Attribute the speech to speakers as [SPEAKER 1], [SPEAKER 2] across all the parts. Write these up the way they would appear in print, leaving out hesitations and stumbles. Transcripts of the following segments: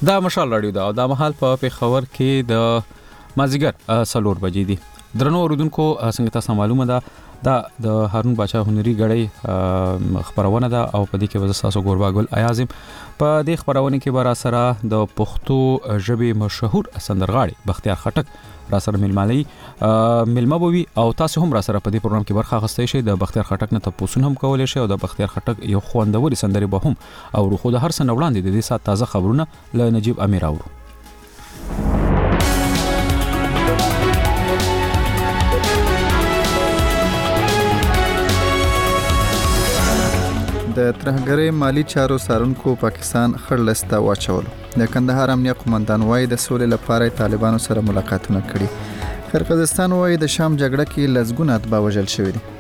[SPEAKER 1] دا مشال راډیو دا او دا مهال په پیښور کې د مازیګر 4 بجې دي. درنو اوریدونکو څنګه تاسو معلومه ده د هارون بچا هنري غړی خبرونه ده او په دې کې وزه تاسو ګورباګل ایازم په دې خبرونه کې به را سره د پښتو ژبې مشهور سندرغاړي بختیار خټک را سره ملما بوي او تاسو هم را سره په دې پروګرام کې برخه اخیستئ شئ. د بختیار خټک نه تاسو هم کولای شئ او د بختیار خټک یو خوندوري سندري به هم او خو د هر سن وړاندې د دې سات تازه خبرونه له نجیب امیر اورو.
[SPEAKER 2] د ترهګرۍ مالی چارو څارونکو پاکستان خړلسته واچول. د کندهار امنیه قومندان وایي د سولې لپاره طالبانو سره ملاقاتونه کړي. قرقیزستان وایي د شام جګړه کې لسګونه اتباع وژل شوي دي.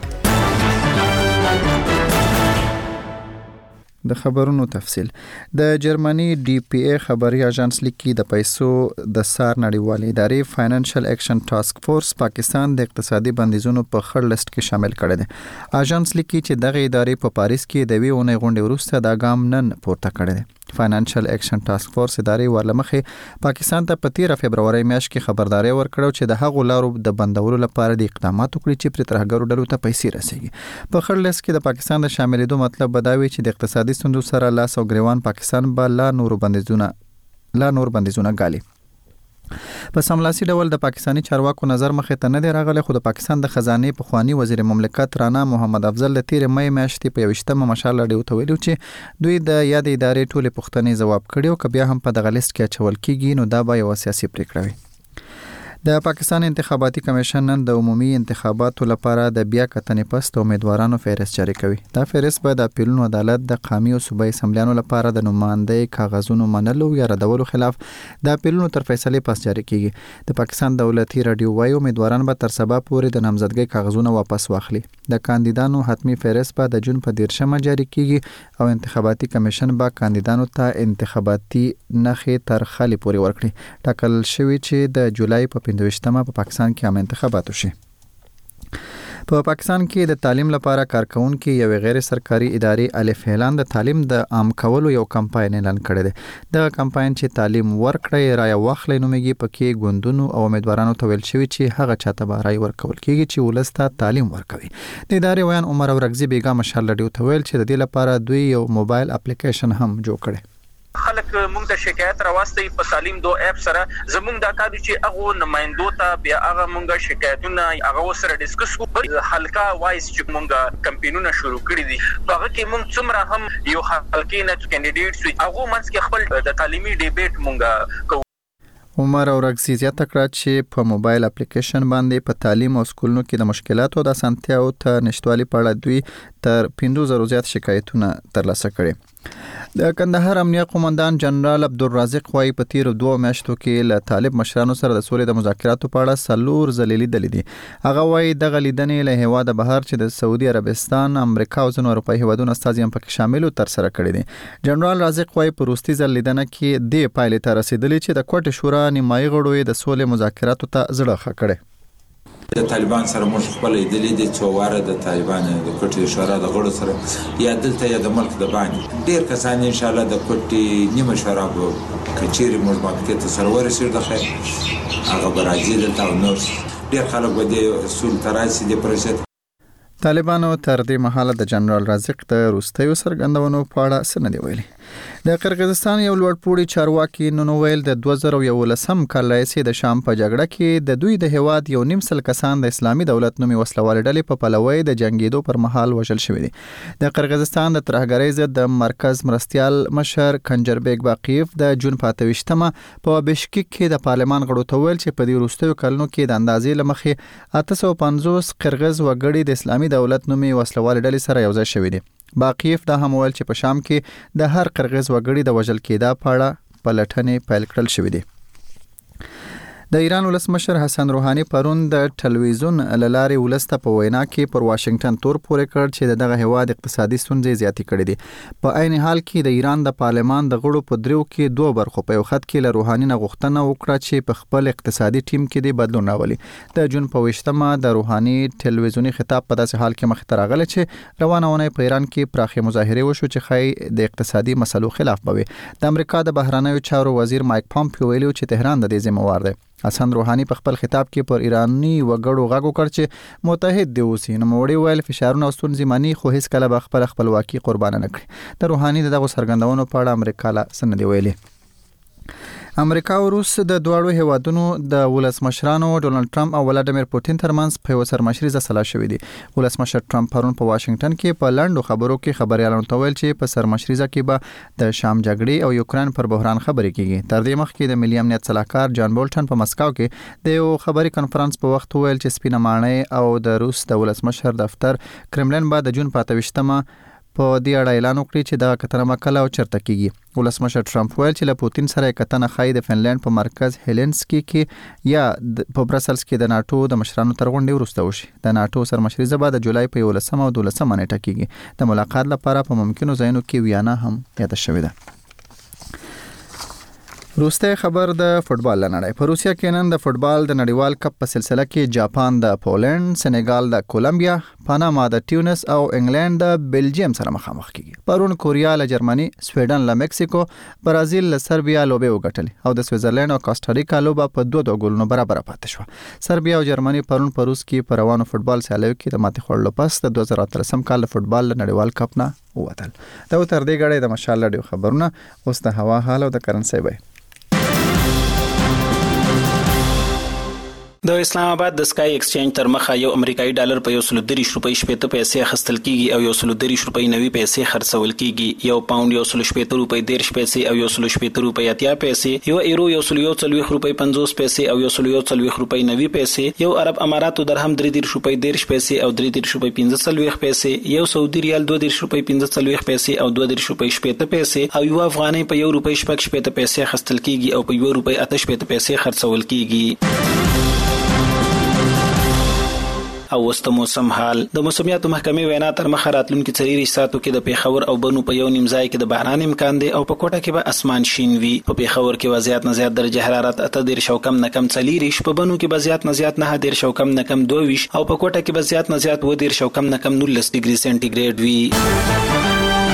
[SPEAKER 2] د خبرونو تفصیل. د جرمني ډي پی ای خبري اژانس لیکي د پیسو د سار نړیوالې ادارې فاینانشل اکشن ټاسک فورس پاکستان د اقتصادي بندیزونو په خړ لیست کې شامل کړی دی. اژانس لیکي چې دغه ادارې په پاریس کې د وی اونۍ غونډې وروسته دا ګام نن پورته کړی دی. فاینانشل اکشن ټاسک فورس ادارې ورلمخې پاکستان ته په 13 فبرवरी میاشت کې خبرداري ورکړو چې د هغو لارو د بندولو لپاره د اقدامات وکړي چې پر ترهګرو ډلو ته پیسې رسیږي. په خړ لیست کې د پاکستان د شاملېدو مطلب بداوي چې د اقتصادي ستونزو سره لاس او ګریوان پاکستان به لا نور بندیزونه ګالي. په سملاسي ډول د پاکستانی چارواکو نظر مخې ته نه دی راغلی، خو د پاکستان د خزانه پخوانی وزیر مملکت رانا محمد افضل د 13 مې میاشتې په 28مه مشال راډیو ته ویلو چې دوی د یاد ادارې ټولې پوښتنې ځواب کړي او که بیا هم په دغه لیست کې اچول کیږي نو دا به یو سیاسي پریکړه وي. د پاکستان انتخاباتي کمیشن نن د عمومي انتخاباتو لپاره د بیا کتنې پس د امیدوارانو فهرست جاری کوي. دا فهرست به د اپیلونو عدالت د قومي او صوبایي اسمبلیانو لپاره د نمائندګۍ کاغذونو منلو یا ردولو خلاف د اپیلونو تر فیصلې پس جاری کیږي. د پاکستان دولتي رادیو وايي امیدواران به تر سبا پورې د نامزدګۍ کاغذونه واپس واخلي. د کاندیدانو حتمی فهرست به د جون په 13مه جاری کیږي او انتخاباتي کمیشن به کاندیدانو ته انتخاباتي نخې تر خالي پورې ورکړي. ټاکل شوی چې د جولای په 25مه په پاکستان کې عام انتخابات وشي. په پاکستان کې د تعلیم لپاره کارکونکو یو غیر سرکاري ادارې الف اعلان د تعلیم د عام کولو یو کمپاین اعلان کړی دی. د کمپاین چې تعلیم ورکړی رای واخلې نومېږي، پکې ګوندونو او امیدوارانو ته ویل شوی چې هغه چاته به رای ورکول کیږي چې ولسته تعلیم ورکوي. د ادارې ویان عمر اورغزي بیګا مشال راډیو ته ویل چې د دې لپاره دوی یو موبایل اپلیکیشن هم جوړ کړی.
[SPEAKER 3] خلک مونږ ته شکایت راوستي په تعلیم 2 اپ سره زمونږ د کارو چې هغه نمائندو ته بیا هغه مونږ شکایتونه هغه سره ډیسکس کوو. حلقه وایس چې مونږ کمپاینونه شروع کړی دي هغه کې مونږ څومره هم یو حلقې نه کینډیډیټس هغه منځ کې خپل د تعلیمي ډیبیټ مونږ کوو.
[SPEAKER 2] عمر اورغزي زیاته کړه چې په موبایل اپلیکیشن باندې په تعلیم او سکولونو کې د مشکلاتو د اسانتیاو ته نشټوالي په اړه دوی تر 50,000 زیات شکایتونه ترلاسه کړي. د کندهار امنیه قومندان جنرال عبدالرازق وایي په 13 میاشتو کې له طالب مشرانو سره د سولې د مذاکراتو په اړه سلور ځلې لیدلې دي. هغه وایي دغه لیدنې له هیواده بهر چې د سعودي عربستان، امریکا او ځینو اروپایي هیوادونو استازي هم پکې شامل تر سره کړي دي. جنرال رازق وایي په وروستي ځل لیدنه کې د پایلې ته رسیدلې چې د کوټې شورا نیمایي غړو د سولې مذاکراتو ته زړه ښه کړی.
[SPEAKER 4] د طالبان سره موږ خپل لیدلې د څواره د طالبان د کوټې شورا د غړو سره یا دلته یا د ملک د باندې ډیر کسان ان شاء الله د کوټې نیمه شورا به کچېری موږ باندې ته سره ورسېږي د خیر هغه برازیل ته نور ډیر خلک به د اصول تراسي د پروسه.
[SPEAKER 2] طالبانو تر دې مهاله د جنرال رازق د روستیو سرګندونو په اړه څه نه دی ویلي. د قرقیزستان یو لوړپوړي چارواکي نن ویل د 2011 کال راهیسې د شام په جګړه کې د دوی د هیواد یو نیم سل کسان د اسلامي دولت نومي وسلوال ډلې په پلوي د جنگیدو پر مهال وژل شوي دي. د قرقیزستان د ترهګرۍ ضد د مرکز مرستيال مشر کنجربیک باقیف د جون په 28مه په بشکیک کې د پارلمان غړو ته ویل چې په دې وروستیو کلونو کې د اندازې لمخې 850 قرغیز وګړي د اسلامي دولت نومي وسلوال ډلې سره یو ځای شوي دي. باقیف دا هم ویل چې په شام کې د هر قرغیز وګړي د وژل کېدا په اړه پلټنې پیل کړل شوې دي. د ایران ولسمشر حسن روحاني پرون د ټلویزیون لارې ولسته په وینا کې پر واشنگټن تور پورې کړ چې دغه هیواد اقتصادي ستونزې زیاتې کړې دي. په عین حال کې د ایران د پارلمان د غړو په دریو کې دوه برخو په یو خط کې له روحاني نه غوښتنه وکړه چې په خپل اقتصادي ټیم کې د بدلون راولي. د جون په 28مه د روحاني ټلویزیونی خطاب په داسې حال کې مخ ته راغلی چې روانه ونه په ایران کې پراخه مظاهره وشو چې خای د اقتصادي مسلو خلاف بوي. د امریکا د بهرنیو چارو وزیر مایک پامپیو ویلي چې تهران د دې ذمہوار دی. حسن روحاني په خپل خطاب کې پر ایرانی وګړو غاګو کړ چې متحد دی اوسي. نو موړي ویل فشارونه او ستونزې مانی خو هیڅ کله به خپلواکي قربانه نه کړي. د روحاني دغه سرګندونو په اړه امریکا لا سند ویلي. امریکا او روس د دوړو هیوادونو د ولسمشرانو ډونالد ټرمپ او ولادیمیر پوتین ترمنځ په سرمشريزه سلا شوې دي. ولسمشر ټرمپ پرون په واشنگټن کې په لندو خبرو کې خبريالانو ته ویل چې په سرمشريزه کې به د شام جګړې او یوکرين پر بحران خبرې کیږي. تر دې مخکې د ملي امنیت صلاحکار جان بولټن په مسکو کې د یو خبري کانفرنس په وخت ویل چې سپینه ماڼۍ او د روس د ولسمشر دفتر کرملین به د جون په 28مه په دې اړه اعلان وکړي چې دا کتنه کله او چرته کیږي. ولسمشر ټرمپ ویل چې له پوتین سره کتنه خای د فنلند په مرکز هلینسکی کې یا په برسلز کې د ناتو د مشرانو تر غونډې وروسته وشي. د ناتو سرمشريزه به د جولای په 11 او 12 نیټه کېږي. د ملاقات لپاره په ممکنو ځایونو کې ویانا هم یاد شوې ده. روسته خبر د فوتبال لنړۍ. په روسیا کې نن د فوتبال د نړیوال کپ په سلسله کې جاپان د پولند، سنگال د کولمبیا، پاناما د ټیونس او انګلند د بلجیم سره مخامخ کیږي. پرون کوریا له جرمني، سویډن له مکسیکو، برازیل له سربیا لوبه وګټلې او د سویټزرلند او کوسټاریکا لوبه په 2 ګولونو برابر پاتې شو. سربیا او جرمني پرون په روس کې په روانو فوتبال سیالیو کې د ماتې خوړلو پس د 2013 کال د فوتبال نړیوال کپ نه ووتل. دا تر دې غړې د مشال لډیو خبرونه. اوس د هوا حال او د کرنسي وای.
[SPEAKER 5] د اسلام آباد د سکای ایکسچینج تر مخه یو امریکایي ډالر په 130 روپۍ 70 پیسې خستل کیږي او 130 روپۍ 90 پیسې خرڅول کیږي. یو پاوند 170 روپۍ 10 پیسې او 170 روپۍ 80 پیسې، یو ایرو 140 روپۍ 50 پیسې او 140 روپۍ 90 پیسې، یو عرب اماراتو درهم 33 روپۍ 10 پیسې او 33 روپۍ 15 پیسې، یو سعودي ریال 32 روپۍ 15 پیسې او 32 روپۍ 70 پیسې او یو افغانۍ په 1 روپۍ 70 پیسې خستل کیږي او په 1 روپۍ 88 پیسې خرڅول کیږي. او وسته موسم حال. د موسمیاتو محکمې وینا تر مخه راتلونکي 3 ساعتو کې د پیښور او بنو په یو نیم ځای کې د باران امکان دی او په کوټه کې به اسمان شین وي. په پیښور کې وضعیت نه زیات درجه حرارت 18 کم نه کم 40، په بنو کې به زیات نه زیات 9 کم نه کم 22 او په کوټه کې به زیات نه زیات 10 کم نه کم 19 ډیګري سنټیګریډ وي.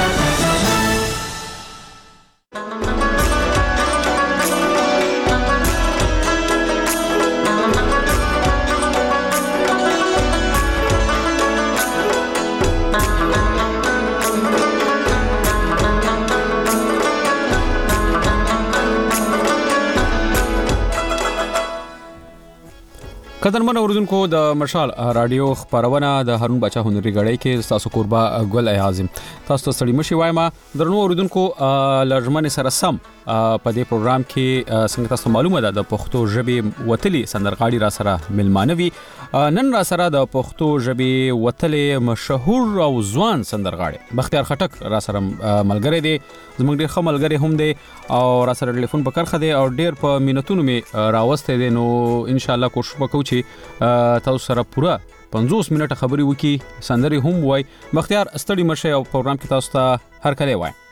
[SPEAKER 1] قدرمن اوردونکو د مشال رادیو خبرونه د هارون بچا هنري غړی کې تاسو قربا ګل اعظم تاسو ستړي مشي وایما درنو اوردونکو لړمن سره سم په دې پروګرام کې څنګه تاسو معلومه ده د پښتو ژبې وتلي سندرغاړي را سره ملمانوي. نن را سره د پښتو ژبې وتلي مشهور او ځوان سندرغاړي بختیار خټک را سره ملګری دی. زموږ ډېر ښه ملګری هم دی او را سره ټلیفون په کرخه دی او ډېر په مینتونو می راوسته دی. نو ان شاء الله کوشش وکړو چې تاسو سره پوره 50 منټه خبري وکي سندري هم وای. بختیار ستړي مشه او پروګرام کې تاسو ته هر کله وای.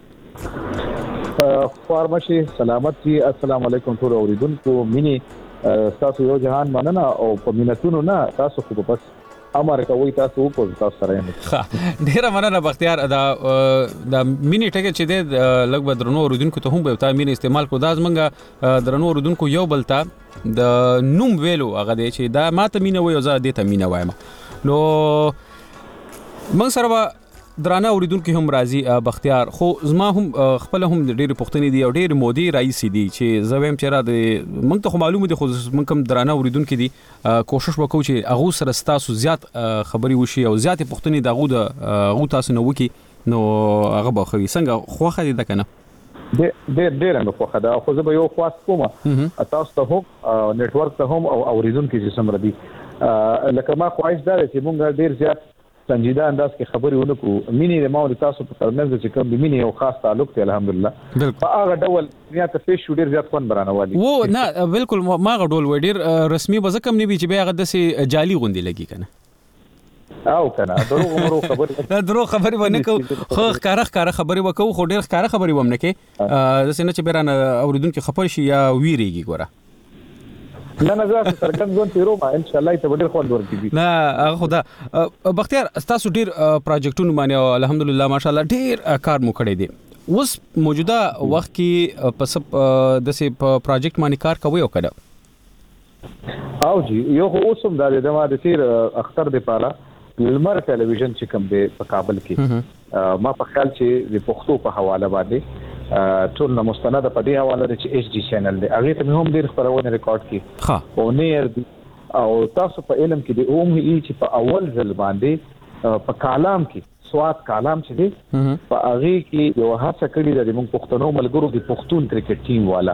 [SPEAKER 6] فارمشي سلامتی. السلام علیکم ټول اوریدونکو. مینی تاسو یو جهان مننه او په مینتونو نه تاسو خو بس امر کوي تاسو په تاسو سره یم.
[SPEAKER 1] ډیره مننه بختیار. دا مینی ټکه چې د لګ بدرنو اوریدونکو ته هم به تا مینی استعمال کو. دا زمنګ درنو اوریدونکو یو بلتا د نوم ویلو هغه دی چې دا ماته مینه وي او زه دې ته مینه وایم. نو من سره درانه اوریدونکو هم راضي بختیار خو زما هم خپل هم ډېر پښتني دي او ډېر مودي رئیس دي چې زویم چیرې د موږ ته معلومه دي خو موږ کوم درانه اوریدونکو دي کوشش وکړو چې هغه سره تاسو زیات خبري وشي او زیات پښتني دغه تاسو نو وکي نو هغه به خوي څنګه خوخه دي کنه
[SPEAKER 6] ډېر نو خوخه دا خو زه به یو خاص کوم تاسو ته هم نتورک ته هم او اوریدونکو چې سم ردي لکه ما خواهش ده چې موږ ډېر زیات سنجیده انداز کې خبرې ونکو مینې د ماو تاسو په ترمنځ چې کوم د مینې او خاص تعلق دی الحمدلله
[SPEAKER 1] بالکل
[SPEAKER 6] هغه ډول دنیا ته پیش شو ډیر زیات خوند برانوالي
[SPEAKER 1] وو نه بالکل ما غډول و ډیر رسمي بزکم نه وی چې به هغه د سي جالي غوندي لګي کنه
[SPEAKER 6] او کنه درو خبرې
[SPEAKER 1] نه درو خبرې ونه کو خو ښکارا خبرې وکاو خو ډیر ښکارا خبرې ومنه کې د سينه چې بیرانه اوریدونکو خبر شي یا ویریږي ګوره
[SPEAKER 6] نه زه سرګن ځون تیرو ما ان شاء الله ته ډیر خوند ورکړي
[SPEAKER 1] نه خدا بختیار تاسو ډیر پروجیکټونه باندې الحمدلله ماشاءالله ډیر کار مو کړی دی اوس موجوده وخت کې پس د سي پروجیکټ باندې کار کوي او کړه
[SPEAKER 6] او جی یو اوسم د ما د تیر اختر د پاره لمر ټلویزیون چې کوم دی په کابل کې ما په خیال چې د پښتو په حواله باندې ټول مستند په دې حواله چې ایچ ډي چینل دی هغه ته هم ډیر خبرونه ریکارډ کړي او نه او تاسو په علم کې د اوم هی چې په اول ځل باندې په کالام کې سواد کالام چې دی په هغه کې یو هڅه کړې ده د موږ پښتنو ملګرو د پښتون کرکټ ټیم والا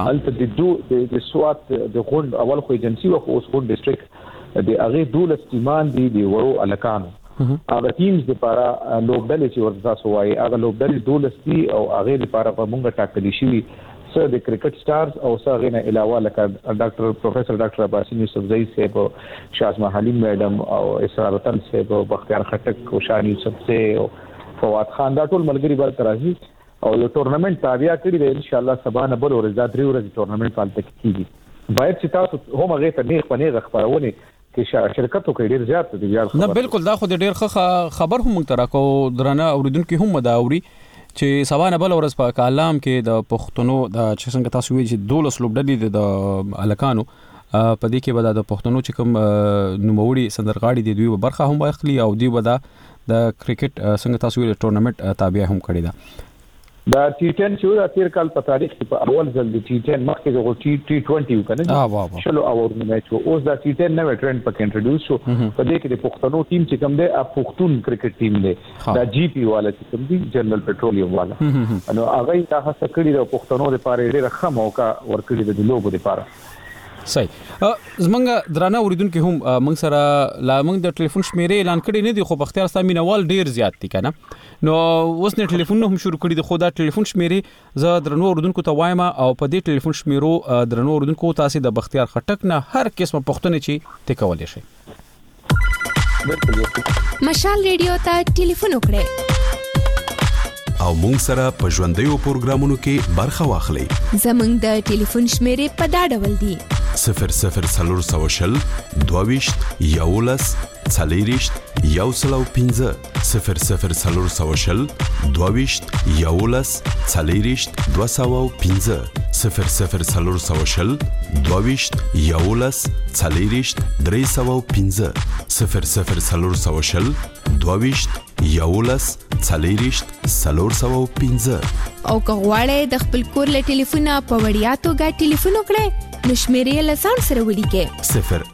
[SPEAKER 6] هلته د سواد د غونډ اول خو ایجنسی او اوس غونډ ډیسټریکټ د هغه دولت تیمان دي د ورو الکانو هغه ټیمز لپاره لوبډلې چې ورته تاسو وایي هغه لوبډلې دولتي او هغه لپاره په موږ ټاکلي شي سره د کرکټ سٹارز او سره نه علاوه لکه ډاکټر پروفیسور ډاکټر عباسین یوسف زئی صاحب شازما حلیم میډم او اسرار وطن صاحب او بختیار خټک او شان یوسف سے او فواد خان دا ټول ملګری بر ترازی او یو ټورنمنت تابع کړی دی ان شاء الله سبا نه بل ورځ درې ورځې ټورنمنت پالته کیږي باید چې تاسو هم هغه ته نیغ پنیغ خبرونه کې شرکتو کې ډیر زیات دي
[SPEAKER 1] نه بالکل دا خو ډیر خبر هم تر کو درنه اوریدونکو هم مداوري چې سبا نه بل ورځ په کالام کې د پښتنو د چې څنګه تاسو وی چې دولس لوبډلې د الکانو په دې کې به د پښتنو چې کوم نوموړي سندرغاړي دي دوی برخه هم اخلي او دوی به د کرکټ څنګه تاسو وی ټورنمنت تابع هم کړی دا
[SPEAKER 6] دا ټي10 چې دا تیر کال په تاریخ کې په اول ځل د ټي10 مخکې د ټي20 وکنه شلو اور میچ اوس دا ټي10 نو ټرند پکې انټروډوس شو په دې کې د پښتنو ټیم چې کوم دی پښتون کرکټ ټیم دی دا جی پی والا چې کوم دی جنرال پټرولیم والا نو هغه دا هڅه کړې د پښتنو لپاره ډېر ښه موقع ورکړي د لوبو لپاره
[SPEAKER 1] صحیح زمونږ درانه اوریدونکو هم موږ سره لا موږ د ټلیفون شمیرې اعلان کړی نه دی خو بختیار سامینوال ډیر زیات دي کنه نو اوس نه ټلیفون هم شروع کړی دی خو دا ټلیفون شمیرې زه درنو اوریدونکو ته وایم او په دې ټلیفون شمیرو درنو اوریدونکو تاسو د بختیار خټک نه هر قسمه پښتنه چی تکولې شي
[SPEAKER 7] مشال ریډیو ته ټلیفون وکړئ
[SPEAKER 8] او مونږ سره په ژوندۍ پروګرامونو کې برخه واخلئ
[SPEAKER 7] زمونږ د ټلیفون شمیرې په دا ډول دي 00400 22 یولس څلېرشت یو سل او پنځه 00400 22 یولس څلېرشت دوه سوه او پنځه 00400 22 یولس څلېرشت درې سوه او پنځه 00400 22 یولس څلېرشت څلور سوه او پنځه او که غواړئ د خپل کور له ټلیفونه په وړیا توګه ټلیفون وکړئ نو شمیرې له ځان سره ولیکئ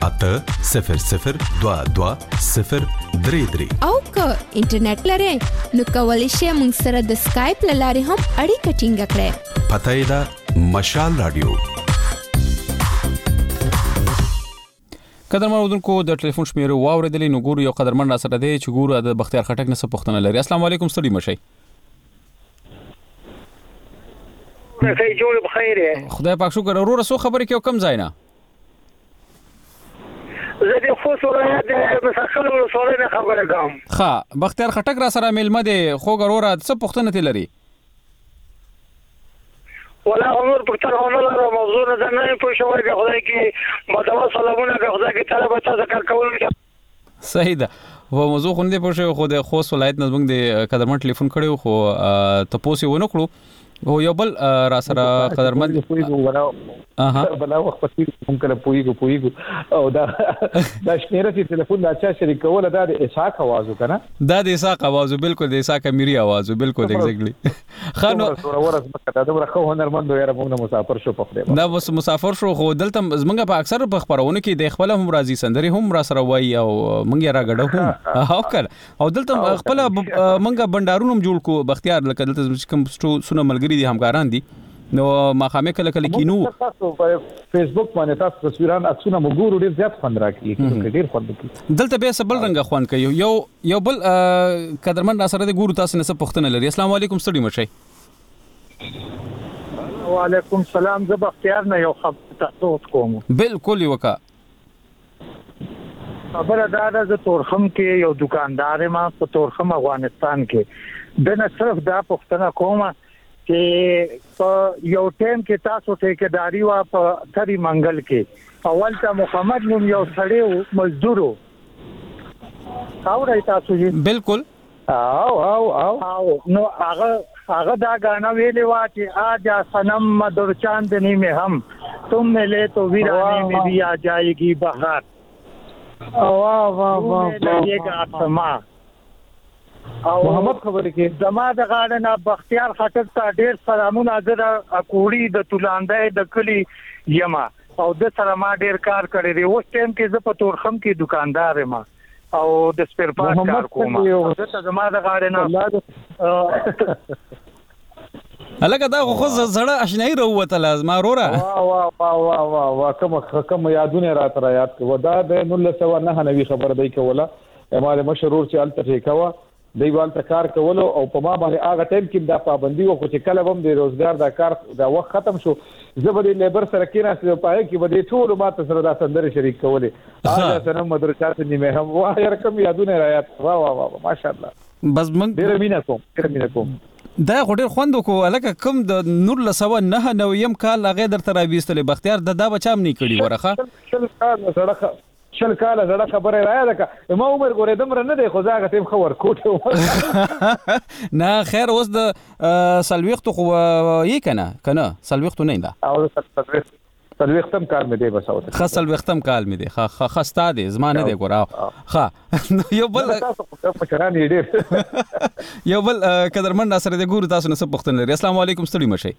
[SPEAKER 8] 080002003
[SPEAKER 7] او که انټرنیټ لرئ نو کولی شئ موږ سره د سکایپ له لارې هم اړیکه ټینګه کړئ
[SPEAKER 8] پته یې ده مشال رادیو
[SPEAKER 1] قدرمن اوریدونکو د ټلیفون شمیرې واوریدلې نو ګورو یو قدرمن را سره دی چې ګورو د بختیار خټک نه څه پوښتنه لري السلام علیکم ستړي مشئ
[SPEAKER 9] خیر جوړ بخیر
[SPEAKER 1] خدای پاک شکر ورور سو خبرې کې کم ځای نه
[SPEAKER 9] زه د خو سره د مسخل ورسوله نه خبره کوم
[SPEAKER 1] ښه بختیار خټک را سره ملمه دی خو ګورور څه پوښتنه ته لري
[SPEAKER 9] ولا عمر پختر هونه موضوع نه نه پوه شوی د خدای کې مدوا سلامونه د خدای کې طلب تاسو کار کول
[SPEAKER 1] صحیح ده و موضوع خو نه پوه شو خو د خوست ولایت نظم د قدرمن ټلیفون کړو خو تاسو ونه کړو او یو بل را سره قدرمن
[SPEAKER 6] بلا وخت پاتې ممکن پویګو او دا شمیره چې ټلیفون دا چا شریکول دا د اسحاق आवाज وکنه
[SPEAKER 1] دا د اسحاق आवाज بالکل د اسحاق امیری आवाज بالکل ایگزیکټلی خانو
[SPEAKER 6] ورس مکه دا ورخه هنرمند یاره موږ مسافر شو په خپل
[SPEAKER 1] دا وس مسافر شو خو دلته زمونږ په اکثر په خبرونه کې د خپل هم راځي سندري هم را سره وای او مونږ را غړو هم او کړ او دلته خپل مونږ بندارونو جوړ کو بختیار لکه دلته کوم سونه ملګری دي همکاران دي نو مخامه کله کله کینو
[SPEAKER 6] تاسو په فیسبوک باندې تاسو تصویران عکسونه وګورئ ډیر زیات خوند راکړي ډیر خوند کوي
[SPEAKER 1] دلته به سبل رنګ خوند کوي یو بل قدرمن را سره د ګورو تاسو نه څه پوښتنه لري السلام علیکم ستړي مشي
[SPEAKER 9] وعلیکم السلام زه بختیار نه یو خبرته کوم
[SPEAKER 1] بالکل وکا
[SPEAKER 9] خبره دا ده چې تورخم کې یو دکاندار ما په تورخم افغانستان کې د نه صرف دا پوښتنه کومه چې په یو ټیم کې تاسو ټیکداري وا په تری منګل کې اول ته محمد نوم یو سړی مزدورو اورای تاسو یې
[SPEAKER 1] بالکل
[SPEAKER 9] او نو هغه دا غانا ویلې وا چې آجا سنم مدر چاندنی میں ہم تم ملے تو ویرانی میں بھی آ جائے گی بہار واہ لگے گا سما
[SPEAKER 6] محمد خبرې کې
[SPEAKER 9] زما د غاړه بختیار خټک ته ډیر سلامونه زره اکوړي د تولاندې د کلی یما او د سره ما ډیر کار کړی دی اوس ټیم کې زه په تورخم کې دکاندار یم او د سپیر پارت کار کوم د زما د غاړه نه
[SPEAKER 1] الګا دا خو زړه آشنایی وروته لازم اورا
[SPEAKER 6] وا کوم یادونه راته یاد کو دا د 1999 خبر دی کوله اماله مشرور چې الته کوا دیوال ته کار کولو او په ما باندې هغه ټیم کې دا پابندي و خو چې کله هم د روزګار دا کار دا وخت ختم شو زبر لیبر سره کې راځي پای کې بده ټول ماته سره دا سندره شریک کولې هغه سره مدرسات نیمه هم واه یار کوم یادونه رايات واه ماشاءالله
[SPEAKER 1] بس من
[SPEAKER 6] ډیر مینا کوم
[SPEAKER 1] دا غوډر خوند کو الکه کوم د نور لسوه نه نو يم کال هغه در تر بیستلې بختیار دا بچام نه کړي ورخه
[SPEAKER 6] شل کاله زړه خبره راځه کا ما عمر ګورې دمر نه دی خو ځاګه تیم خبر کوټه
[SPEAKER 1] نه خیر اوس د سلويخت خو یې کنه سلويخت نه دا
[SPEAKER 6] او سلويختم کال مې دی بس او
[SPEAKER 1] خاصل وختم کال مې دی خستا دی زمانه دی ګورا ها یو بل
[SPEAKER 6] مشران ډیر
[SPEAKER 1] یو بل قدرمن سره د ګورو تاسو نه څه پوښتنه لري السلام علیکم ستړي مشي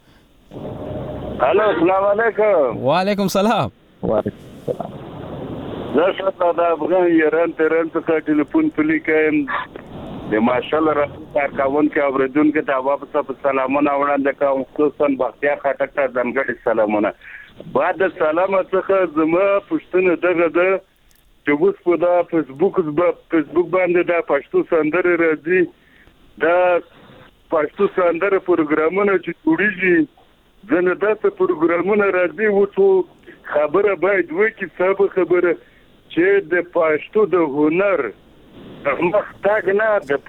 [SPEAKER 10] الو السلام علیکم
[SPEAKER 1] وعلیکم السلام
[SPEAKER 6] وعلیکم السلام
[SPEAKER 10] زه دا افغان ایران ترن څخه ټلیفون پلی کوم د ماشالله راځي کارکون کې اوریدونکو ته واپس سلامونه وړاندې کوم خصوصا بختیار خټک ته ځانګړي سلامونه بعد سلام څخه زما پښتنه دغه د چې اوس په دا فیسبوک باندې دا پښتو سندره راځي دا پښتو سندره پروګرامونه چې جوړیږي ځنه دا پروګرامونه راځي وڅو خبره باید وکړي څه خبره چې د پښتو د هنر پرمختګ نه د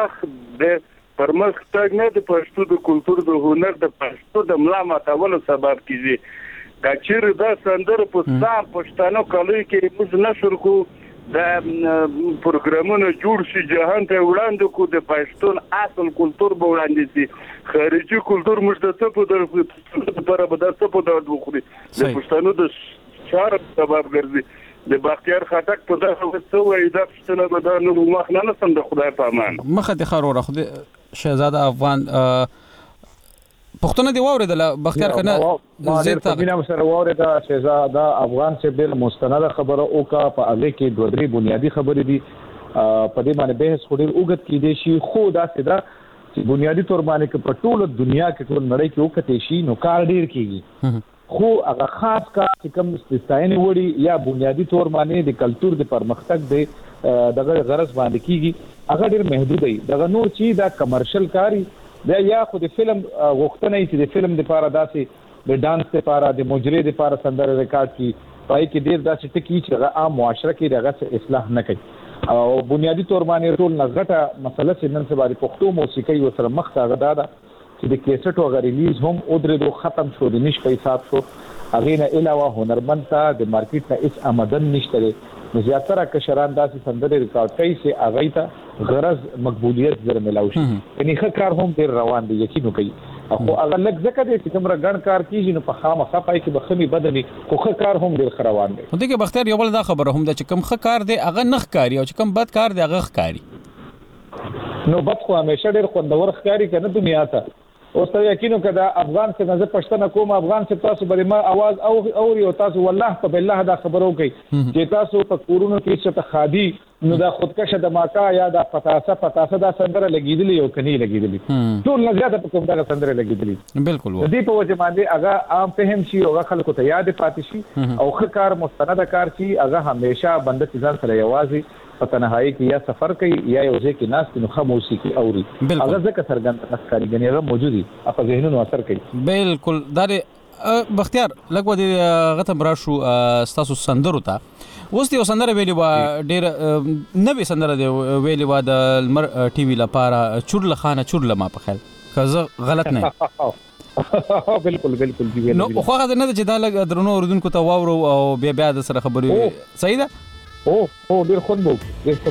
[SPEAKER 10] پرمختګ نه د پښتو د کلچر د هنر د پښتو د ملا ماتولو سبب کیږي کچیر دا سندره په ځان پښتنو کلی کې موږ نشر کو د پروګرامونو جوړ شي جهان ته وړاندې کو د پښتون اصل کلچر به وړاندې شي خارجي کلچر موږ د څه په لپاره به د څه په ډول وخوري د پښتنو د شعر سبب ګرځي د بختیار خټک په دغه وسو وای دا څنګه به دا نو مخ نه سم د خدای په امان
[SPEAKER 1] مخه د خروره خو شهزاده افغان پښتون دی ووریدل بختیار کنه
[SPEAKER 6] زه ته بنا سره ووریدل شهزاده افغان چې بل مستند خبره او کا په هغه کې دوه درې بنیادی خبرې دي په دې باندې بحث خوري اوګت کې دي شي خو دا سیده چې بنیادی تور باندې کې په ټوله دنیا کې ټول نړۍ کې وکټي شي نو کار ډیر کیږي خو هغه خاص کار چې کوم استثنایی وړي یا بنیادی تور باندې د کلچر د پرمختګ د دغه غرض باندې کیږي هغه ډیر محدود دی دغه نور چې دا کمرشل کاری دا یا خو د فلم غوښتنه چې د فلم لپاره داسې د ډانس لپاره د مجری لپاره سندره ریکارډ کی پای کې ډیر داسې ټکی چې عام معاشره کې دغه اصلاح نه کوي او بنیادی تور باندې ټول نغټه مسله چې نن سبا د پښتو موسیقي وسره مخ ته غدا چې د کیسټ او ریلیز هم او درې ختم شو د نش په حساب شو هغه نه علاوه هنرمند ته د مارکیټ نه هیڅ آمدن نشته نو زیاتره کشران داسې سندره ریکارډ کوي چې هغه ته غرض مقبولیت زر ملاوي شي یعنی ښه کار هم ډیر روان دی یقین کوي خو هغه لږ ځکه دی چې کومره ګڼ کار کیږي نو په خامخا پای کې بخمي بدني خو ښه کار هم ډیر روان دی
[SPEAKER 1] خو دغه بختیار یو بل دا خبره هم ده چې کوم ښه کار دی هغه نخ کاری او چې کوم بد کار دی هغه ښکاری
[SPEAKER 6] نو بد خو همیشه ډیر خوندور ښکاری کنه دنیا ته اوس ته یقینو کده افغان څخه زه پښتنه کوم افغان څخه تاسو بری ما आवाज او تاسو والله په بالله دا خبرو کوي چې تاسو په کورونو کې څه خادي نو دا خودکشه د ماکا یا د پتاسه دا سندره لګیدلی او کني لګیدلی ټول نه زیاته په کوم دا سندره لګیدلی
[SPEAKER 1] بالکل
[SPEAKER 6] د دې په وجه باندې هغه عام فهم شي او خلکو ته یاد پاتې شي او ښه مستند کار شي هغه همیشه بنده ځان سره یوازې په تنهایی کې یا سفر کوي یا یو ځای کې ناست نو خاموشي کې اوري هغه ځکه څرګند نسکاري غني هغه موجودي په ذهنونو اثر کوي
[SPEAKER 1] بالکل دا بختیار لکه د غته براشو ستاسو سندرو ته اوس یو سندره ویلی و ډیر نوې سندره دی ویلی و د لمر ټي وي لپاره چورله خانه چورله ما په خیال که غلط نه
[SPEAKER 6] بالکل دی
[SPEAKER 1] نو خو هغه نه چې دا لګ درنو اوردونکو ته واورو او بیا د سره خبرې صحیح ده
[SPEAKER 6] او ډیر خوند وو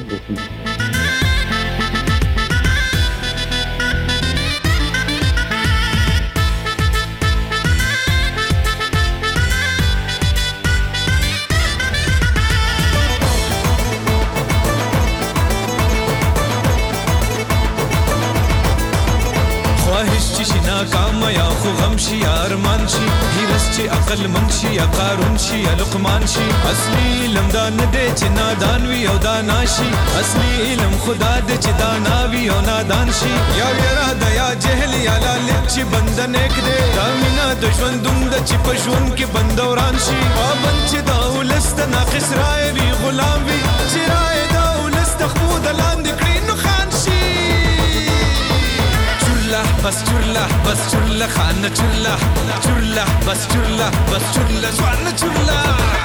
[SPEAKER 11] ناکام یا خو غم شي یا ارمان شي هیرس چې عقل من شي یا قارون شي یا لقمان شي اصلي علم دا نه دی چې نادان وي او دا ناشي اصلي علم خدا دې چې دانا وي او نادان شي یا ویرا د یا جهل یا لالچ چې بنده نیک دی دا مینا د ژوندون د چې په ژوند کې بندوران شي پابند چې دا ولست ناقص رای وي غلام وي چې رای دا ولست خود لاندې کړي نو خان شي بس چورله خانه چورله بس چورله سوانه چورله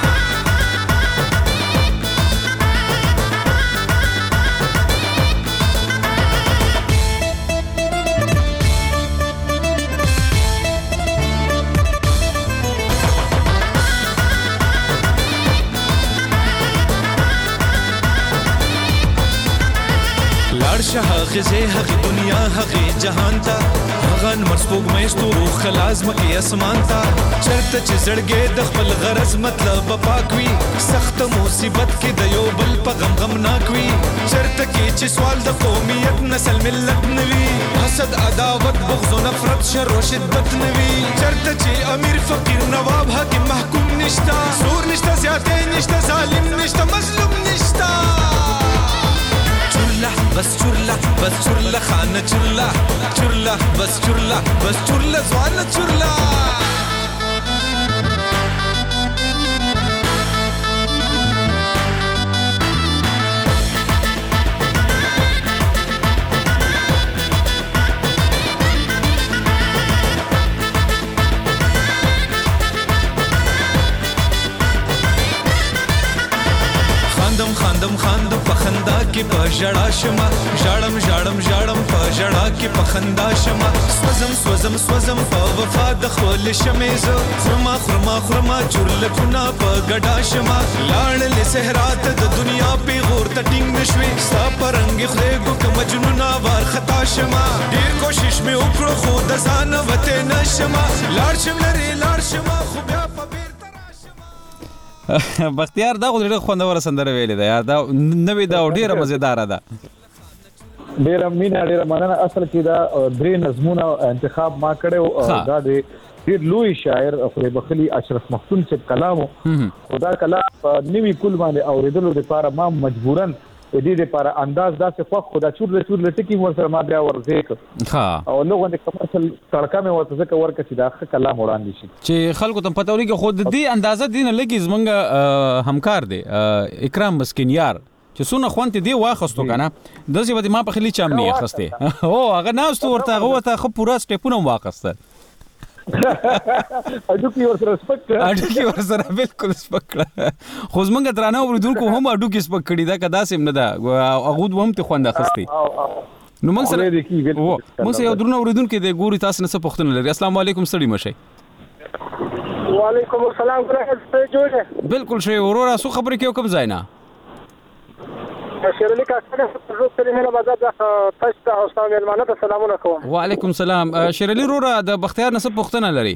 [SPEAKER 11] لاړشه هغه دنیا هغه جهان ته هغه مرسپوږ مېستو خلاص مکه اسمان ته چرته چې زړګې د خپل غرض مطلب پاکوي سخت مصیبت کې د یو بل په غم ناکوي چرته کې چې سوال د قومیت نسل ملت نوي حسد عداوت بغض و نفرت شر و شدت نوي چرته چې امیر فقیر نواب حاکم محکوم نشتا زور نشتا زیاتې نشتا ظالم نشتا مظلوم نشتا بس چورله خانه چورله بس چورله زوانه چورله خاندم په خندا کې په ژړا شمه ژړم په ژړا کې په خندا شمه سوزم په وفا د خپل شمې زه خرما چورله کونه په ګډا شمه لاړلې صحرات د دنیا په غور ته ټینګ نشوي ستا پرنګ خدای کو که مجنون وار خطا شمه ډیر کوشش مې وکړو خو د ځان وته نشمه لاړ شم خو بیا په
[SPEAKER 1] بختیار دا غوډه خوندور سندره ویلې ده یار دا نوې دا ډیره مزیدار ده
[SPEAKER 6] ډیره مینا ډیره مننه اصل کې دا درې نظمونه انتخاب ما کړو دا ډیر لوی شاعر خو بخلی اشرف مختون چې کلامو خدا کلام نوې کول باندې اوریدلو لپاره ما مجبورن دې لپاره انداز داسې خو خدا چور ټکی ورسره ما بیا ورځې ها او لوګو د کمرشل تړکا مې ورته ځکه ورکه چې دا کلام وړاندې شي چې
[SPEAKER 1] خلکو ته پته ولګي خود دې اندازه دین لګي زمونږ همکار دی اکرام مسکین یار چې سونه خوانت دی واخستو کنه داسې به ما په خلی چامنی اخسته او هغه ناستو ورته خو پورا سټیپونه واخسته
[SPEAKER 6] اډوکی ورسره
[SPEAKER 1] بالکل سپکړه خو زمونږ درانه اوریدونکو هم اډوکی سپک کړي دا کدا سیم نه دا هغه هم ته خوند اخستي نو موږ سره یو درنه اوریدونکو د ګوري تاسو نه څه پوښتنه لري السلام علیکم ستړي مشه
[SPEAKER 12] وعلیکم السلام ورحمت جوړه
[SPEAKER 1] بالکل شی اورورا سو خبرې کیو کوم ځای نه
[SPEAKER 12] شیرلی کاکا زه سلیمانه بازار د تاسو ته او سلامونه سلامونه کوم
[SPEAKER 1] وعلیکم السلام شیرلی رورا د بختیار نسب پوښتنه لري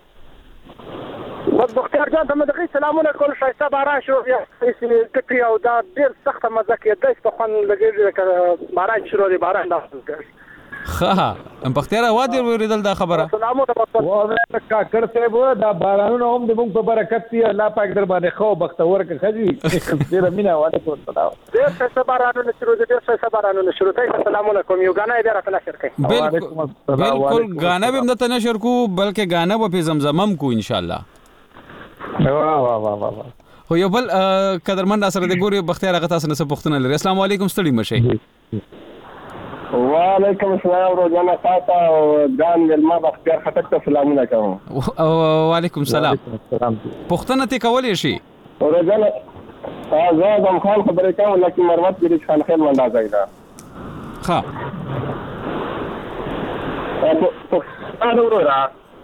[SPEAKER 12] بختیار جان ته مدغه سلامونه کول شایسته باران شو ټکی او دا ډیر سخت مزه کې د په خوان لګیږي باران شروع دی باران
[SPEAKER 1] ها بختیار وادي ورېدل دا خبره
[SPEAKER 12] سلامونه
[SPEAKER 6] و کاکړ صاحب دا بارانونه هم د موږ په برکت دی الله پاک در باندې خو بختور کې خجی ډیر مینا وعلیکم السلام
[SPEAKER 12] ډیر څه بارانونه شروع دي ډیر څه بارانونه شروع دي السلام علیکم یو غانا بیا راته نشر کوي
[SPEAKER 1] بالکل غانا به مدته نشر کو بلکې غانا به زمزمم کو ان شاء الله
[SPEAKER 6] واه واه واه
[SPEAKER 1] خو یو بل قدرمن سره د ګوري بختیار هغه تاسو نه څه پوښتنه لري السلام علیکم ستړي مشه
[SPEAKER 10] وعلیکم السلام روزانه تاسو او ځان ولما بختیار خټک ته سلامونه کوم
[SPEAKER 1] وعلیکم السلام پوښتنه ته کولې شي
[SPEAKER 10] روزانه زه د خان خبرې کوم لکه مروت کې خان خیل منډه ځایدا
[SPEAKER 1] ها
[SPEAKER 10] اته ورورا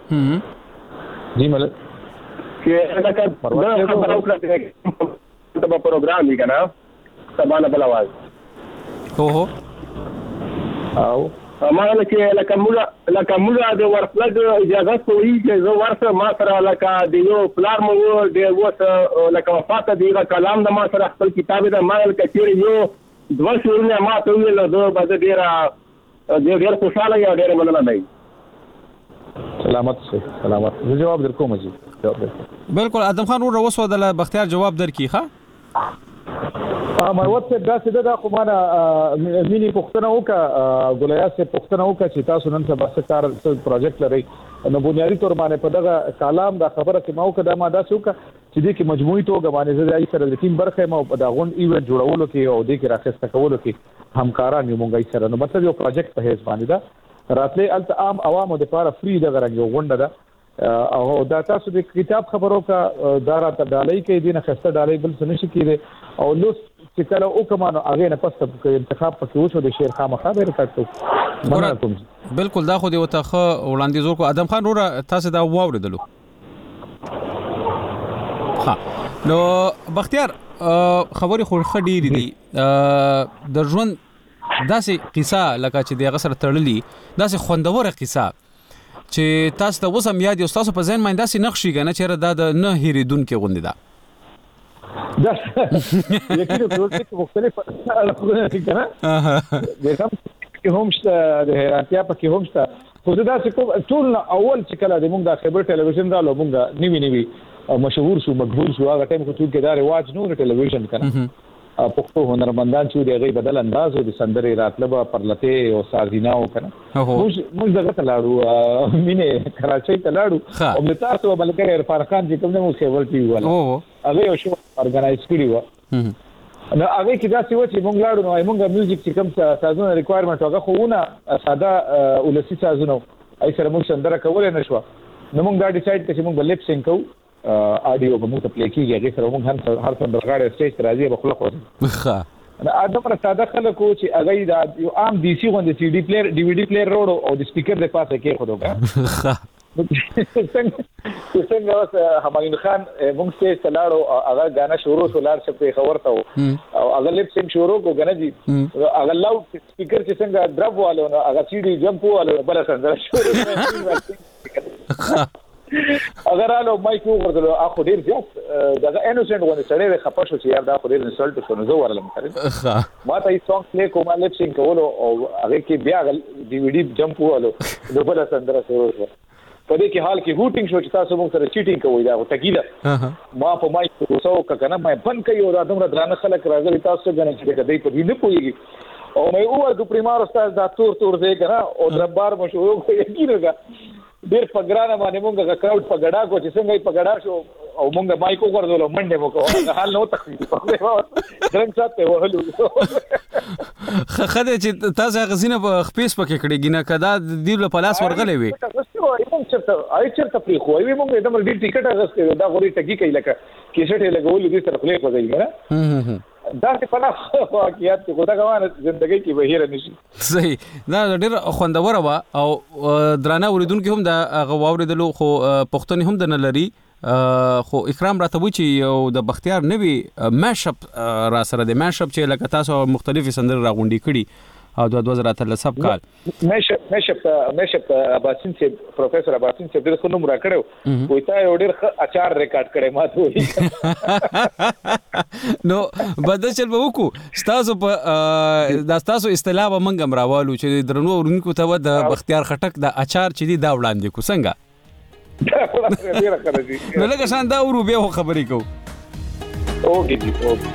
[SPEAKER 6] جی ملک
[SPEAKER 10] کې لکه دا خبره وکړه ته په پروګرام دی کنه سبانه بل आवाज
[SPEAKER 1] هو
[SPEAKER 10] او امانه کې لکه موږ د ورفلګ اجازه کوي چې زه ورسره ما سره لکه د یو پلان مو د وسه لکه وفات دی کلام د ما سره خپل کتاب د مال کچېر یو دوه شورونه ما ته ویل دوه بده ډیر خوشاله یا ډیر مننه دی
[SPEAKER 6] سلامت زه جواب درکوم جی
[SPEAKER 1] بالکل ادم خان ور وسو د بختیار جواب درکې ښا
[SPEAKER 6] مروت صاحب دا څه دا خو معنا مینی پښتنه وکا ګولیا سے پښتنه وکا چې تاسو نن سبا کار پروجیکټ لري نو بنیادی تور باندې په دغه کلام دا خبره چې ما وکړه دا ما دا څوک چې دې کې مجموعي توګه باندې زړای سره د ټیم برخه ما په دا غون ایونت جوړولو کې او دې کې راخسته کولو کې همکاران یو مونږ سره نو مطلب یو پروجیکټ په هیڅ باندې دا راتلې الته عام عوامو د لپاره فری دغه رنګ غونډه ده او دا تاسو د کتاب خبرو کا دا راته ډالۍ کې دینه خسته ډالۍ بل څه نشي کېږي او لوس چې کله او کمانو هغه نه پسته انتخاب پکې وشو د شیر خامخا به راټو
[SPEAKER 1] بالکل دا خو دی وته وړاندې زور کو ادم خان وروره تاسو دا واوریدلو ها نو بختیار خبري خو خډيري دي د ژوند داسې قصه لکه چې د غسر تړلي داسې خوندوره قصه چې تاسو ته وسم یاد یو تاسو په ذهن باندې داسې نقشي کنه چې دا د نه هېریدونکو غوندي ده
[SPEAKER 6] دا یقیني پروژه مختلف الګونه کنه د هم شته د هراتیا په هم شته خو دا چې ټول اول چې کله د موږ د خبر ټلویزیون رالو موږ نیوی مشهور شو مقبول شو هغه ټیم خو ټول کې دا رواج نو ټلویزیون کنه پښتو هنرمندان چې د غي بدل انداز او د سندري راتلبه پرلته او سازیناو کنه موږ دغه تلاړو مینه کراچۍ تلاړو او د تاسو بلکې عرفان خان چې کوم نو خبر ټي ولا هغه یو شو اورګنایز کړی و نو هغه کې دا څه و چې موږ لاړو نو موږ میوزیک چې کوم سازونه ریکوایرمنت هغه خوونه ساده ولسی سازونه ای سره موږ سندره کول نه شو نو موږ دا ډیسایډ کړ چې موږ لپ سینګ کوو اډیو به موږ ته پلی کیږي هغه سره موږ هر څنګه غاړه سټیج راځي په خلکو ښه انا ادم را ساده خلکو چې هغه دا یو عام ډي سي غوندې سی ډي پلیئر ډي وی ډي پلیئر روړو او د سپیکر د پاسه کې خو دوه ښه څنګه اوس همایون خان موږ سټیج تلاړو هغه غانا شروع سولار شپې خبر ته او هغه لپ سینګ شروع کو غنه دي هغه لاوډ سپیکر چې څنګه ډرپ والو هغه سی ډي جمپ والو بل څنګه شروع اگر الو مایک وګورلو اخو ډیر زیات دغه انوسنت ونه سره خپه شو چې یار دا خو ډیر انسلټ شو نو زه ورلم کړم ما ته یې سونګ پلی کوم لپ سینګ کولو او هغه کې بیا ډي وی ډي جمپ والو نو بل سندره شروع شو په دې کې حال کې هوټینګ شو چې تاسو موږ سره چیټینګ کوئ دا تګیله ما په مایک وسو کنه مې بند کړی او دا دومره درانه خلک راغلي تاسو غنه چې کدی په دې نه پويږي او مې وویل د پریمار استاد دا تور دی کنه او دربار مو شو یقینا ډیر پګرانه باندې مونږه کراوډ پګړا کو چې څنګه پګړا شو او مونږه مایکو ورغلو منډه مو کوه حال نو تخفیف درنګ ساته وهلو
[SPEAKER 1] خدای چې تاسو غزینه په خپېس پکې کړی ګینه کدا د دې په پلاس ورغلې وي
[SPEAKER 6] مونږ چرته پری خو وي مونږ دمر ډیر ټیکټ اغسته دا غوري ټکی کوي لکه کیسټ لګول دي سره خپل کوي نه دا څه پناه واقعیت کو دا غوانه ژوندۍ کې بهیر نشي
[SPEAKER 1] صحیح دا ډېر خوندور و او درانه اوریدونکو هم دا غواوریدلو خو پښتون هم د نه لري خو اکرام راته وی چې یو د بختیار نوی ماشپ را سره د ماشپ چې لکه تاسو مختلفي سندره راغونډي کړي او 2013 کال
[SPEAKER 6] مشه اباسین چې پروفیسور اباسین چې ډېر ښه نوم راکړو وای تا یو ډېر ښه اچار ریکارډ کړی ما ته
[SPEAKER 1] نو بدل به وکړو تاسو په د تاسو اصطلاح به منګم راوالو چې درنو ورونکو ته د بختیار خټک د اچار چې دی دا وړاندې کو څنګه نو لکه شان دا ورو به خبرې کو
[SPEAKER 6] اوکې جی اوکې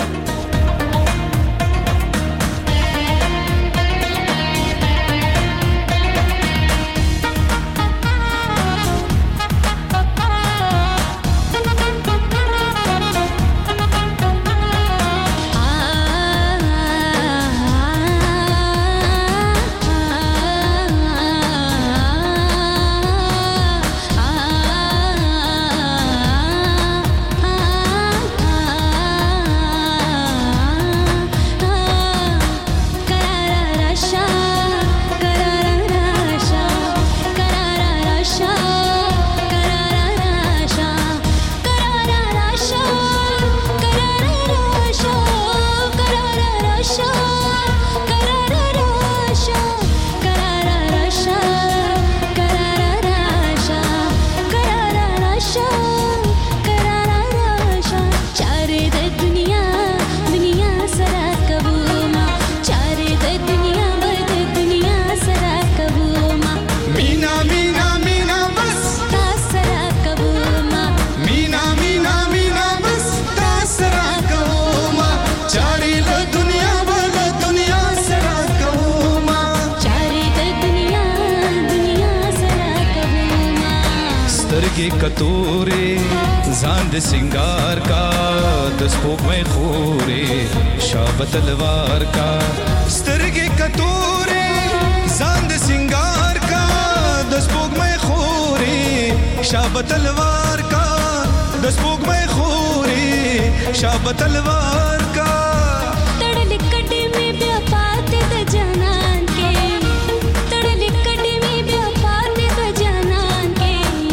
[SPEAKER 11] کتورې ځان د سنگار کا د سپوږمۍ خورې شابه تلوار کا سترګې کتورې ځان د سنگار کا د سپوږمۍ خورې شابه تلوار کا د سپوږمۍ خورې شابه تلوار کا
[SPEAKER 13] تړلې کټې مې بیا پاتې د جانان کې تړلې کټې مې بیا پاتې د جانان کې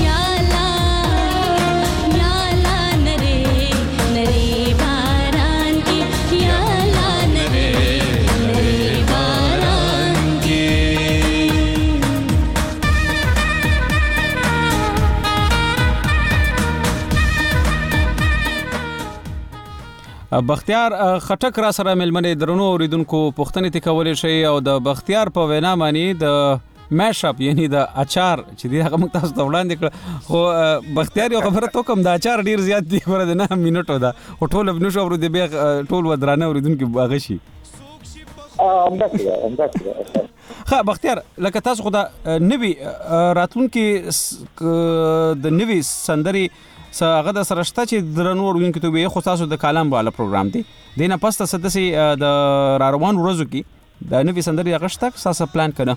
[SPEAKER 1] بختیار خټک را سره ملمنې درنو اوریدونکو پوښتنې تکولې شي او د بختیار په وینا معنی د میش اپ یعنی د اچار چې دی هغه موږ تاسو ته وړاندې کړ خو بختیار یو خبره تو کوم د اچار ډیر زیات دی ور نه منټو دا ټول ابن شو ور دی به ټول ودرانه اوریدونکو باغ شي ها بختیار لکه تاسو خو دا نوی راتلونکي د نوی سندري هغه د سرشته چې درنو ورونکو ته به خو تاسو د کالم والا پروګرام دی دینه پسته سدسي د راروان ورځو کې د نوې سندري هغه شته تاسو پلان کړه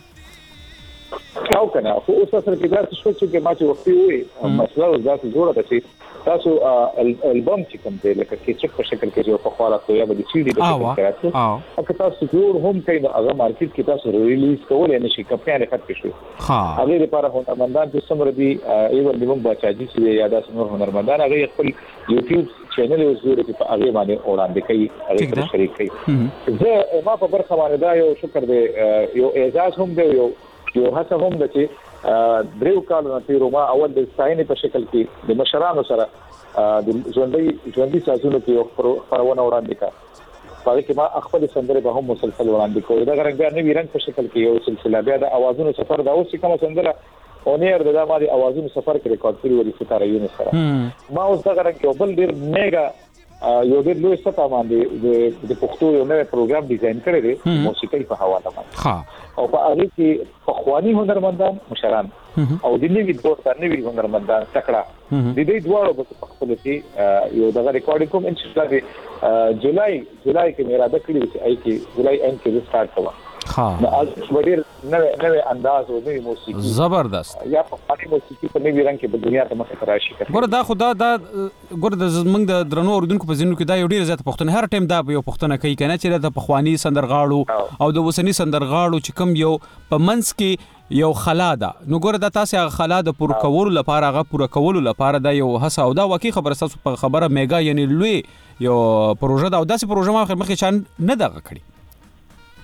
[SPEAKER 6] او کنه خو اوس سره کې تاسو شو چې ما چې وختي وي مسله ذات جوړه ده چې تاسو البوم چې کوم دی لکه چې په شکل کې جو په خاله تو یا به سي ډي په شکل کې راځي او که تاسو جوړ هم کوي هغه مارکیټ کې تاسو ریلیز کول نه شي کمپنۍ خط کې شو هغه لپاره هنرمندان چې څومره دي ایور دیوم بچاجي چې یا داس نور هنرمندان هغه خپل یوټیوب چینل یې جوړ کړي په هغه باندې وړاندې کوي هغه شریک کوي زه ما په برخه باندې دا یو شکر دی یو اعزاز هم دی یو هڅه هم ده چې دریو کالونو تیرو ما اول د ساينې په شکل کې د مشرانو سره د ژوندۍ سازونو کې یو خبرونه وړاندې کا په کې ما خپل سندره به هم مسلسل وړاندې کوم دا غرنګ نه ویرنګ په شکل کې یو سلسله بیا د اوازونو سفر دا اوس کوم سندره اونیر د مالي اوازونو سفر کې ریکارډ کړی ولی ستاره یو سره ما اوس دا غرنګ یو بل ډیر میگا یو ډېر لوی ستا باندې د پښتو یو نوې پروګرام ډیزاین کړی دی موسیقي په حواله باندې او په هغه کې پخوانی هنرمندان مشران او د نوي دور د نوي هنرمندان تکړه د دې دوه په خپل کې یو دغه ریکارډینګ کوم ان شاء الله جولای کې مې اراده کړې چې آی کې جولای ان کې سٹارټ کوم نو از وړي نوې انداز او نوې موسیقي
[SPEAKER 1] زبردست
[SPEAKER 6] یا په پاتې موسیقي په نوې رنګ کې په دنیا ته مخه راشي
[SPEAKER 1] ګور دا خدا دا ګور د زمنګ د درنو اوردونکو په ځینو کې دا یو ډیر زیات پښتون هر ټیم دا یو پښتون کوي کنه چې د پخوانی سندرغاړو او د وسنی سندرغاړو چې کم یو په منس کې یو خلا ده نو ګور دا تاسو هغه خلا د پور کولو لپاره هغه پور کولو لپاره دا یو هڅه او دا واقعي خبره تاسو په خبره میگا یعنی لوی یو پروژه دا او داسې پروژه ما مخکې چان نه دغه کړی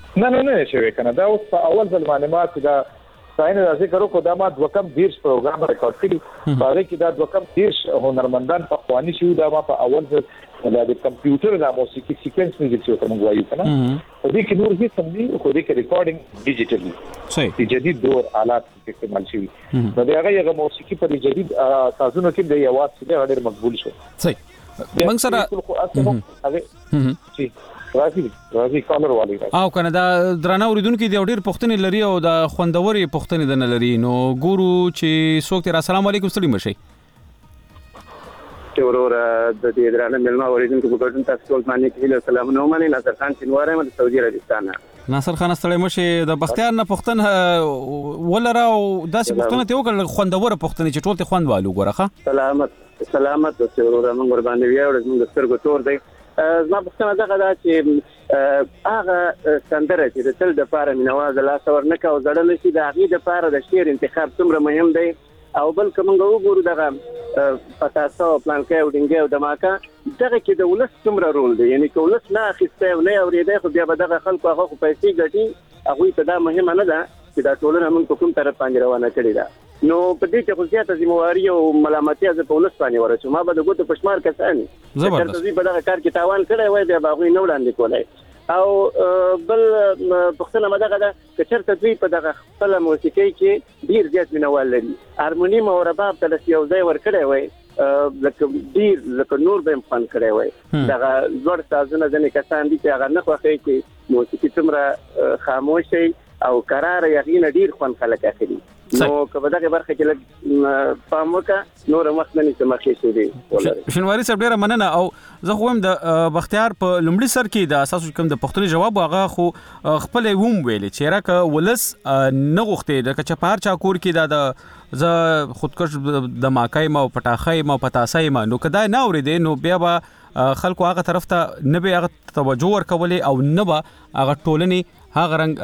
[SPEAKER 6] نه شوی کنه دا اوس په اول ځل معلومات دا څنګه راځي کړو کو دا ما د وکم دیرش پروګرام ریکارډ کړی باندې کې دا د وکم دیرش هنرمندان په خواني شو دا ما په اول ځل د کمپیوټر د موسیقي سیکوینس میوزیک څه کوم وایو کنه په دې کې نور هیڅ هم نه خو دې کې ریکارډینګ ډیجیټلی صحیح د جدید دور آلات استعمال شوی نو دا هغه موسیقي په جدید سازونو کې د یواد څخه ډېر مقبول شو
[SPEAKER 1] صحیح موږ سره
[SPEAKER 6] راځي کالر والی
[SPEAKER 1] او کنه دا درنه اوریدونکو دی ډېر پښتنې لري او د خوندوري پښتنې د نه لري نو ګورو چې څوک تیر السلام علیکم ستړي مشي
[SPEAKER 14] ورور د دې درانه ملما اوریدونکو په ګډون تاسو ټول باندې کې سلام نو مانی ناصر خان شنواره مې سعودي عربستان
[SPEAKER 1] ناصر خان ستړي مشي د بختیار نه پښتن ولره او داسې پښتنه ته وکړ خوندور پښتنې چې ټول ته خوند والو ګورخه
[SPEAKER 14] سلامت ورور موږ باندې ویاړ موږ سترګو تور دی زما پښتنه دغه دا چې هغه سندره چې د تل د پاره مینواز لا څور نه کا او زړه نشي د هغه د پاره د شعر انتخاب څومره مهم دی او بل کومه وګورو دغه پتاسو پلان کې او ډینګ او دماکا دغه کې د ولس څومره رول دی یعنی که ولس نه اخیسته او نه اورېده خو بیا به دغه خلکو هغه پیسې ګټي هغه ته دا مهمه نه ده چې دا ټولنه موږ په کوم طرف باندې روانه کړې ده نو په دې کې خو زیاته ذمہواری او ملامتیا د پولیس باندې ورچو ما به د ګوتو پښمار کسانی
[SPEAKER 1] زبردست
[SPEAKER 14] چې په دغه کار کې تاوان کړی وای بیا باغوي نه وړاندې کولای او بل پښتنه مدغه ده چې چرته دوی په دغه خپل موسیقي کې ډیر زیات مینوال لري هارمونیم او رباب ته یو ځای ورکړی وای لکه نور به فن کړی وای دغه لوړ سازونه ځنې کسان دي چې هغه نه خوښي چې موسیقي څومره خاموشي او قرار یقینا ډیر خوان خلک اخلي نو کله دغه برخه کې لږ پام وکړه نور مخنني سمخې شي دي
[SPEAKER 1] شنواری صاحب ډیره مننه او زه خو هم د بختیار په لومړي سر کې د اساس کوم د پښتني جواب هغه خو خپل ووم ویل چې راکه ولس نه غوښته د کچپار چا کور کې د ز خودکش د ماکای ما پټاخای ما پتاسای ما نو کدا نه اورېدې نو بیا به خلکو هغه طرف ته نه به هغه توجه ورکولې او نه به هغه ټولني هغه رنګ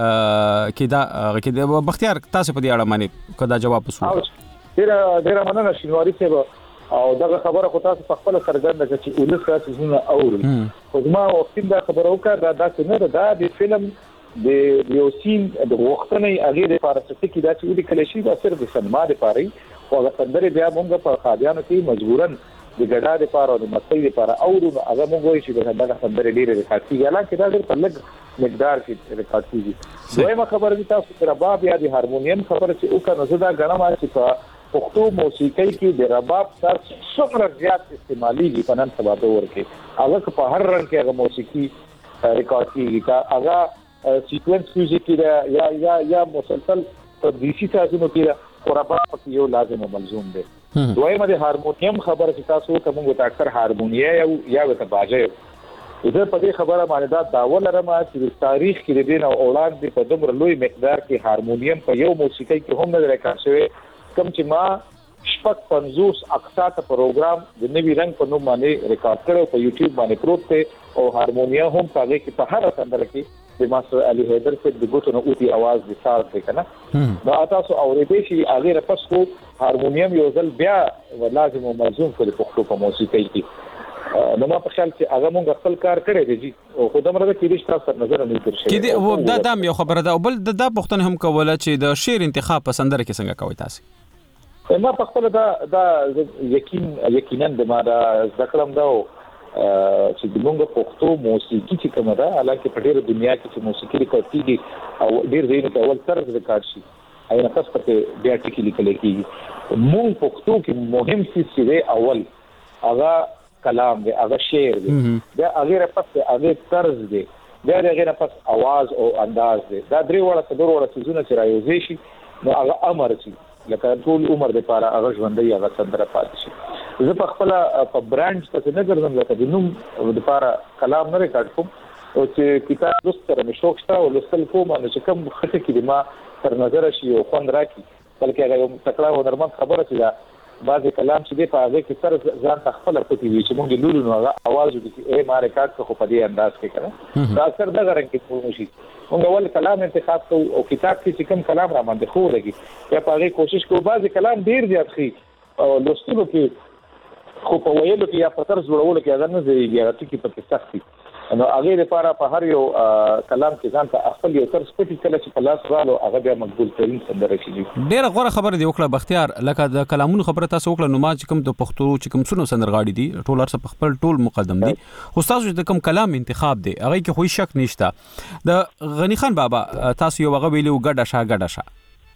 [SPEAKER 1] کې دا بختیار تاسو په دې اړه باندې کدا جواب وسو
[SPEAKER 6] ډیر مننه شینواری صاحب او دغه خبره خو تاسو په خپل سرګند چې ولس راځي زونه اوري خو ما وختیم دا خبره وکړه دا څنګه دا د فلم د یو سین د وختنې اغه د فارسي کې دا چې د کلیشي د اثر د سنما د پاره او د قدر بیا موږ په خاډیانو کې مجبورن د ګډا د پاره او د مستۍ د پاره او هغه موږ وایي چې دا خبره ډیره ریکارډ کیږي حالانکه دا ډېر په لږ مقدار کې ریکارډ کیږي دویمه خبره دي تاسو چې رباب یا د هارمونیم خبره چې وکړه زه دا غواړم چې په پښتو موسیقۍ کې د رباب تاسو څومره زیات استعمالي په نن سبا دور کې هغه په هر رنګ کې هغه موسیقي ریکارډ کیږي هغه سیکوینس میوزیک کې یا مسلسل په دیسی سازونو کې رباب په یو لازم او ملزوم دی دویمه د هارمونیم خبره چې تاسو کومه ته اکثر هارمونیه یا د باجه زه په دې خبره باندې دا ولرم چې تاریخ کې د دین او اولاد په دومره لوی مقدار کې هارمونیم په یو موسیقۍ کې هم نه ریکارډ شوی کوم چې ما شپږ 50 اقساط پروګرام د نوی رنگ په نوم باندې ریکارډ کړو په یوټیوب باندې پروت دی او هارمونیا هم پاره کې په هر سندره کې د ماستر علي حیدر سے د ګوتو نو اوتي आवाज د ساز دی کنه دا تاسو اورېدې شي هغه پس خو هارمونیم یو ځل بیا لازم او ملزوم کړي په خپل موسیقۍ کې نو ما په خیال چې هغه مونږ خپل کار کړی دی او خدامره د کېدې تاسو نظر نه تر شي
[SPEAKER 1] کېدې و دا دام یو خبره ده بل د پښتون هم کوله چې د شعر انتخاب په سندره کې څنګه کوي تاسو
[SPEAKER 6] ما په خپل دا یقینا د ما دا ذکرم دا چې د موږ پښتو موسیقي چې کومه ده حالانکه په ډیره دنیا کې چې موسیقي ریکارډ کیږي او ډیر ځای ته اول طرز ریکارډ شي اینا خاص په بیا ټکی لیکل کیږي موږ پښتو کې مهم څه دی اول هغه کلام دی هغه شعر دی بیا هغه پس هغه طرز دی بیا هغه پس आवाज او انداز دی دا درې وړه څلور وړه څه چې رايوځي شي نو هغه امر شي لکه ټول عمر د پاره هغه ژوندۍ هغه سندره پاتې شي زه په خپل په برانډ څه نه ګرځم لکه د نوم د پاره کلام نه ریکارډ کوم او چې کتاب دوست سره مې شوق شته او لوستل کوم نو چې کوم خټه کې ما تر نظر شي او خوند راکړي بلکې هغه یو تکړه هنرمند خبره چې دا بعض کلام چې په هغه کې سر ځان تخپل پټي وي چې موږ لولو نو هغه आवाज دي ما ریکارډ کو په دې انداز کې کړه دا اکثر دغه رنګ کې کوم شي موږ اول کلام انتخاب کوو او کتاب کې کوم کلام را باندې خو لګي یا په هغه کوشش کوو بعض کلام ډیر زیات خي او لوستلو کې خو په ویلو کې یا په طرز جوړولو کې هغه نه زیږي هغه کې په سختي نو هغه لپاره په هر یو کلام کې ځان ته خپل یو تر سپټي کله چې کلاس رالو هغه بیا مقبول ترين سندره شي.
[SPEAKER 1] ډیره غوړه خبره دی وکړه بختیار، لکه د کلامونو خبره تاسو وکړه نو ما چې کوم د پښتو چې کوم سونو سندرغاړي دي ټول ارڅ په خپل ټول مقدم دي، خو تاسو د کوم کلام انتخاب دی هغه کې خو شک نشته. د غنی خان بابا تاسو یو هغه ویلو ګډه شا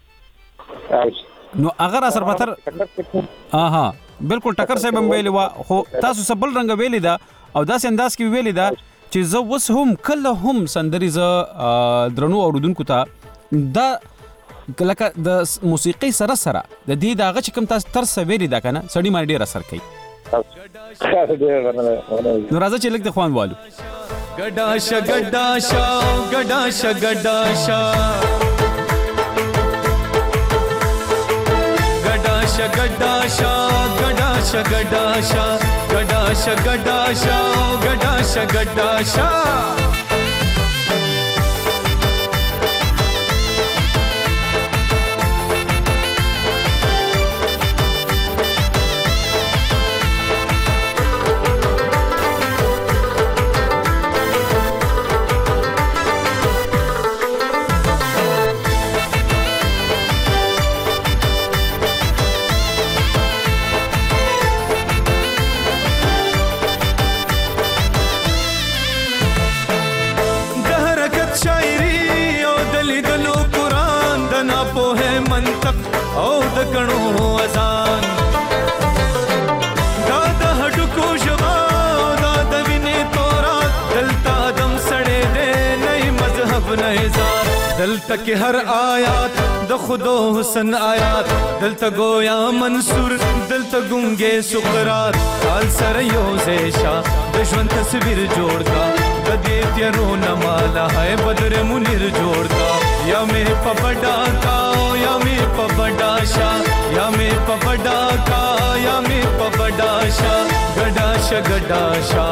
[SPEAKER 1] نو اگر اثر پتر بالکل ټکر صاحب هم ویلی وا، خو تاسو سبل رنګ ویلی دا او داسې انداز کې ویلی دا چې زه وس هم کله هم سندري ز درنو اوردونکو ته دا لکه د موسیقي سره د دې داغه چې کوم تاسو تر څه ویلی دا کنه سړی باندې ډیر اثر کوي. نو راځه چې لګ د خوان والو
[SPEAKER 11] ګډاشا او د کڼو اذان دا د هډکو ژبه دا د وینې تورات دلته دم سړې دی نه مذهب نه ځان دلته کې هر آیات د خدا حسن آیات دلته گویا منصور دلته ګونګې سقراط حال سره یو زیشا د ژوند تصویر جوړ کا د دې تیرو نه مالا ہے بدر منیر جوړ کا یا مې په بڑا کا یا مې په بڑا شا یا مې په بڑا کا یا مې په بڑا شا ګډاشا او ګډاشا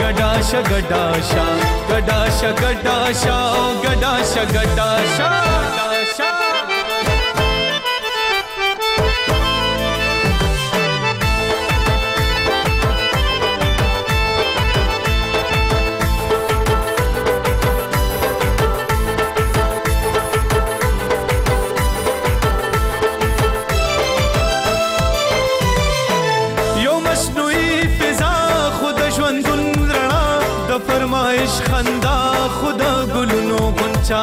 [SPEAKER 11] او ګډاشا فرمایش خندا خدا گلونو غنچا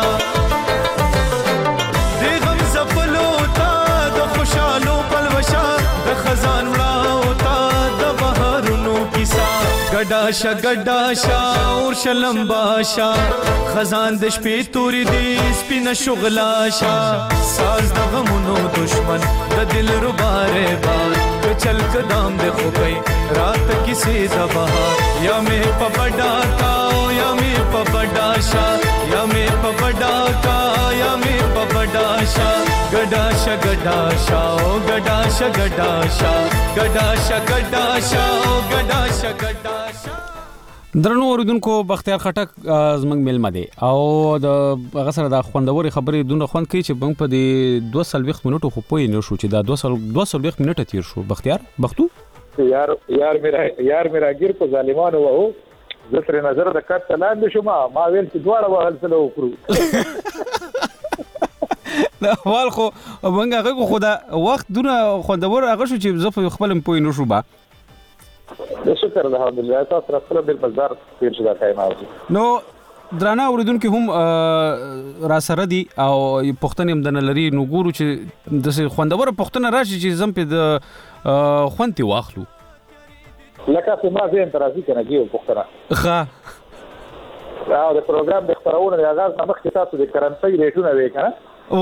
[SPEAKER 11] دی غم زفلو تا د خوشالو پلوشا د خزان وړاو تا د بهارونو کیسا ګډاشا اور شلم باشا خزان د شپې توري دی سپینه شغلاشا ساز د غمونو دشمن د دل رباره بار چل قدم دے خو گئی رات کسی د بهار یا مې په بڑا کا یا مې په بڑا شا یا مې په بڑا کا یا مې په بڑا شا ګډاشا او ګډاشا
[SPEAKER 1] درنو اوریدونکو بختیار خټک زمنګ میلمه دی او د هغه سره د خوندوري خبرې دونه خوند کوي چې موږ په دې 220 منټو خو پوي نه شو چې دا 220 منټه تیر شو. بختیار بختو
[SPEAKER 6] یار میرا گیر په ظالمانو وو زه تر نظر د کټ لاندې شوم ما ویل چې دواړه وهل سره وکړو
[SPEAKER 1] دا حوال خو موږ هغه خو دا وخت دونه خوندور هغه شو چې زه خپل پوي نه شو با
[SPEAKER 6] شکر الحمدلله تاسو خپل بل بازار تیر شو دا ټایم
[SPEAKER 1] نو درانه اوریدونکو هم را سره دي او پښتنې هم د لري نو ګورو چې د خوندور پښتنه راشي چې زم په د خوندي واخلو
[SPEAKER 6] لکه په ما زه انترازي کنه کیو پښتنه
[SPEAKER 1] ښه
[SPEAKER 6] او د پروګرام د خبرونه د آغاز مخکې تاسو د کرنسي ریټونه وکړه
[SPEAKER 1] او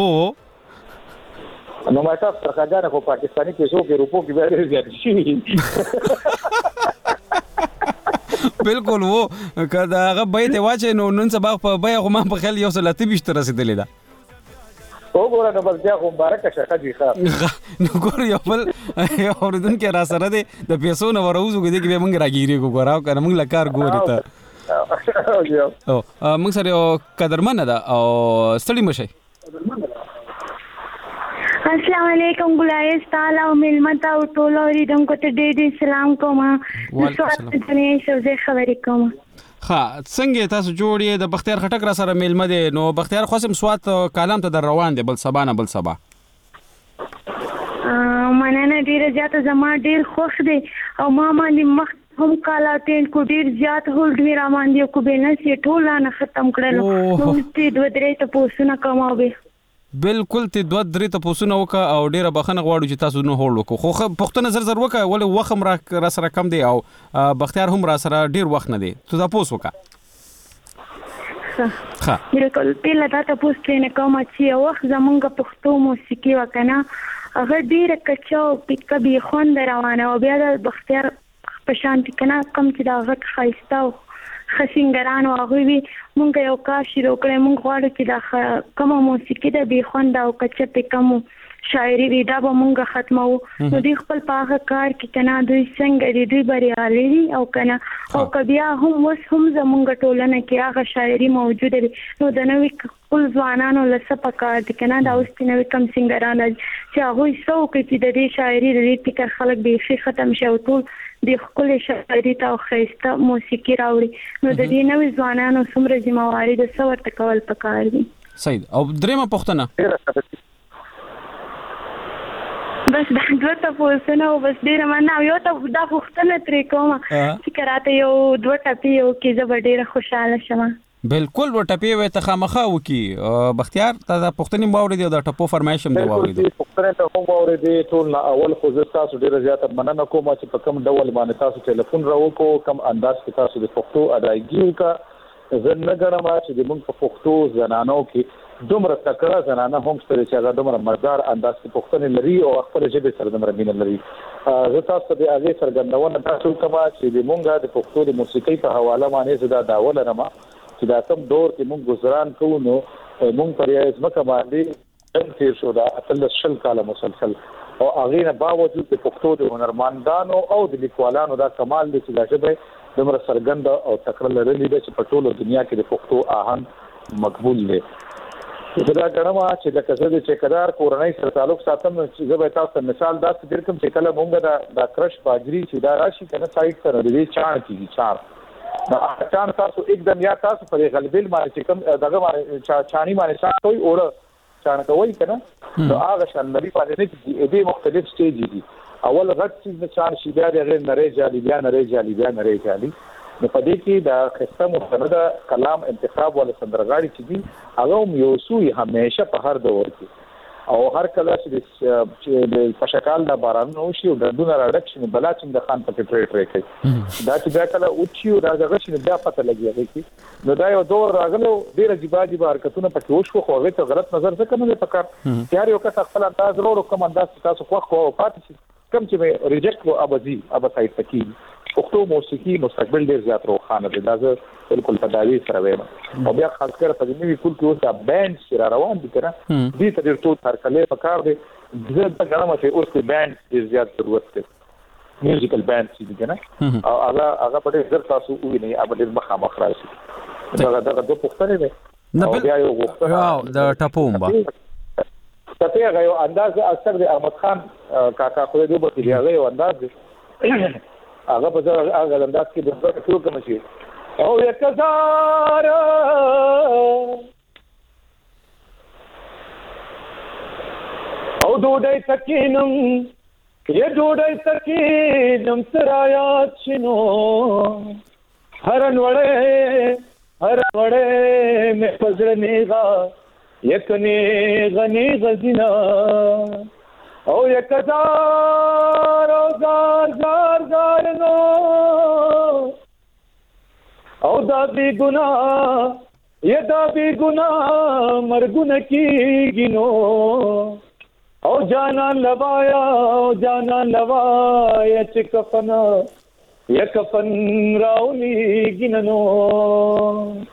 [SPEAKER 6] نو ما تاسو څنګه په پاکستاني پیسو کې روپو کې به زیات شي
[SPEAKER 1] بالکل وو کدا هغه به ته واچې نو نن سبا په بیا غو ما په خیال یو سلاتي بشته رسیدلې ده
[SPEAKER 6] وګوره نو بس بیا مبارک شخه دی ښه
[SPEAKER 1] نو ګور یو بل اوردن کې را سره ده د پیسو نو وروزو کې به موږ راګيري ګوراو کنه موږ لکار ګوري ته او موږ سره قدرمن ده او ستړي مشه
[SPEAKER 15] السلام السلام علیکم ګلایس تعالی او ملمت او ټول اوریدونکو ته ډېر سلام کوم.
[SPEAKER 1] وعلیکم السلام.
[SPEAKER 15] زه خبرې کوم.
[SPEAKER 1] ها څنګه تاسو جوړې د بختیار خټک را سره میلمه دي نو بختیار خاصم سوات کالم ته در روان دي بل سبا نه بل سبا.
[SPEAKER 15] مننه ډیره زیاته زما ډیر خوښ دی او ما باندې مخ هم کالا تین کو ډیر زیات هولډ می را باندې کو بیلنس یې ټول نه ختم کړل نو چې دوه درې ته پوسونه کومو به
[SPEAKER 1] بالکل ته دوه درې ته پوسونه وکا او ډیره بخنه غواړو چې تاسو نو هولډ وکړو خو پښتنه زر وکا ولې وخم را سره کم دی او بختیار هم را سره ډیر وخت نه دی ته دا پوس وکا.
[SPEAKER 15] ها بالکل پیله دا ته پوس نه کوم چې وخت زمونږ پښتو موسیقي وکنه هغه ډیره کچاو پکبي خوند روانه او بیا د بختیار په شانتي کنه کم چې دا غټ خایسته او خسینګران او هغه وی مونږ یو کار شروع کړی مونږ غواړو چې دا کومه موسیقي د بي خوند او کچه په کوم شاعري وی دا به مونږ ختمو نو دی خپل پاغه کار کې کنه دوی څنګه دی بریالي دي او کنه او کبیا هم وس هم زمونږ ټولنه کې هغه شاعري موجوده دي نو د نوې خپل ځوانانو لسه پکار دي کنه دا اوس نوې کم سنگران چې هغه څو کې چې د دې شاعري د دې فکر خلک به ختم شي او ټول د خپل شاعري ته خيسته موسیقي راوړي نو د دې نوې ځوانانو څومره ذمہواری د څور تکول پکار دي.
[SPEAKER 1] صحیح او درېمه پښتنه
[SPEAKER 15] بس دا دوه تاسو او بس ډیره مننه یو ته دا پښتنه ترې کوم چې کراته یو دوه ټپی یو کې زه ډیره خوشاله شم.
[SPEAKER 1] بالکل و ټپی وې ته خامخا وکي بختیار دا پښتني باور دی د ټپو فرمایش هم دی باور دی
[SPEAKER 6] پښتنه ته هم باور دی ټول اول خو زه تاسو ډیره زیاته مننه کوم چې په کوم ډول باندې تاسو ټلیفون راوکو کوم انداز کې تاسو د پښتو ادایګي وکا زه نه ګرم چې د موږ په پښتو زنانو کې دومره تکړه زنانه هم ستړي چې هغه دومره مزدار انداز کې پښتنې لري او خپل ژبه سره دومره مینه لري. زه تاسو ته هغه څرګندونه تاسو کوم چې د مونږه د پښتو د موسیقۍ په حواله باندې زدا داول رما چې دا کوم دور کې مونږ گزاران کوو نو مونږ پر یې ځمکه باندې تیر شو دا اتل شل کاله مسلسل او هغه نه باوجود د پښتو د هنرمندانو او د لیکوالانو دا کمال دی چې دا ژبه دومره سرګند او تکړه لري چې په ټوله دنیا کې د پښتو آهنګ مقبول دی. دا ګڼم چې د کزه چې کدار کورنۍ سره تعلق ساتم چې زه به تاسو مثال دا درکم چې کله مونږ دا کرش باجری چې دا راشي کنه سایت سره دې چاڼ کیږي چاڼ دا چاڼ تاسو एकदम یا تاسو پر غلبل باندې چې کوم دغه باندې چاڼي باندې شاته وي اور چاڼ کوي کنه نو هغه شان لري باندې دې مختلف سټیج دي اول غټ چې چاڼ شي بیا د نری جالي بیا نری جالي نو په دې کې دا خسته مستند کلام انتخاب ول سندرغاړي چې دي هغه یو سوی همیشه په هر دور کې او هر کله چې د پشکال د باران نو شي او د دونه راډکشن بلا چې د خان په ټریټ کوي دا چې بیا کله او چې دا دغه شنو بیا پته لګي چې نو دا یو دور راغلو ډیر جیبادي حرکتونه پکې وشو خو هغه ته غلط نظر څه کنه پکار تیار یو کس خپل انداز ورو کوم انداز تاسو خو پاتې کم چې ریجیکټ کو ابدي ابتای پکې پښتو موسیقي مستقبل ډیر زیات روښانه دی دا زه بالکل په داوی سره وایم او بیا خاص کر په دې کول کې اوس بانډ چې روان دي کنه دې ته ډیر ټول هرکله پکار دی زه دا غواړم چې اوس کې بانډ ډیر زیات ضرورت دی میوزیکل بانډ چې دي کنه او هغه په دې زر تاسو ویني اب ډیر مخامخ راشي دا د پښتنې نه بیا یو
[SPEAKER 1] واو د ټپومبا
[SPEAKER 6] ته هغه انداز اثر د احمد خان کاکا خو دې په دې هغه انداز هغه په هغه انداز کې د څو کوم شي او یکزار او دوډای تکینم سرایا چینو هرن وړه مې پزړ نیغا یکنی غنی غزینا او یکزار او زار نو او دا بی گناہ مرگن کی گنو او جانان لوایا چکفن راولی گننو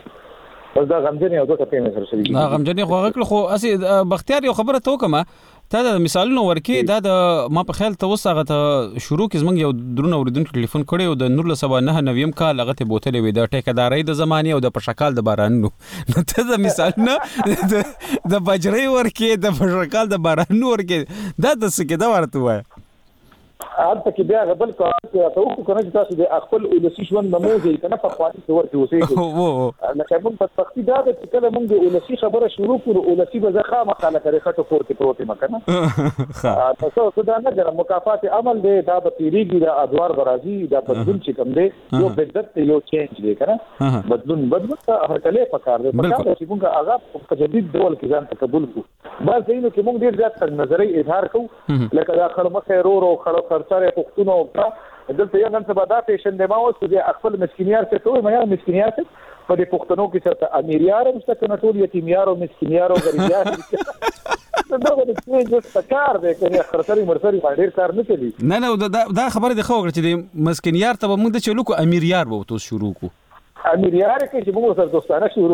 [SPEAKER 6] بس دا غمجنې او دوه ټپې مې سره شریک
[SPEAKER 1] غمجنې خو هغه خو اسی بختیار یو خبره تو کومه تا د مثالونو ورکې دا د ما په خیال ته وسغه ته شروع کې زمنګ یو درونه اوریدونکو ټلیفون کړي او د 1999 کال هغه ته بوتلې وې د ټیکدارۍ د زمانه او د پشکال د بارانونو نو ته د مثالونه د بجري ورکې د پشکال د بارانونو ورکې دا د څه کې دا ورته وای
[SPEAKER 6] البته کې بیا غبل کار چې تاسو کنه چې تاسو د خپل ولسی ژوند نموذج کنه په خاطر څور کې اوسېږي لکه موږ په تختی دا د کله موږ د ولسی خبره شروع کړو ولسی به ځخه مخاله کوي خټو پور کې پروت مکنه تاسو دا نه ګرم مکافات عمل دی دا به تیریږي دا ادوار برازي دا بدلون چې کوم دی یو بدلت یو چینج دی کنه بدلون هرکله پکار دی پکار چې موږ هغه په جدید ډول کې ځان تقبل کوو بس دینو کې موږ ډیر زیات نظری اظهار کوو لکه دا خړمخه رو خړو سره پښتون او دلته یو نن سبا دا پیشن دی ما اوس د خپل مسکینیار څخه ته ما مسکینیار څخه په دې پښتنو کې څه امیریار هم څه کنه ټول یتیمیار او مسکینیار او غریبیار دا به د څه کار دی کنه خرڅري مرسري باندې کار نه کوي
[SPEAKER 1] نه دا خبره دی خو چې د مسکینیار ته موږ د چلو کو امیریار وو تو شروع کو
[SPEAKER 6] امیریار کې چې موږ سره دوستانه شروع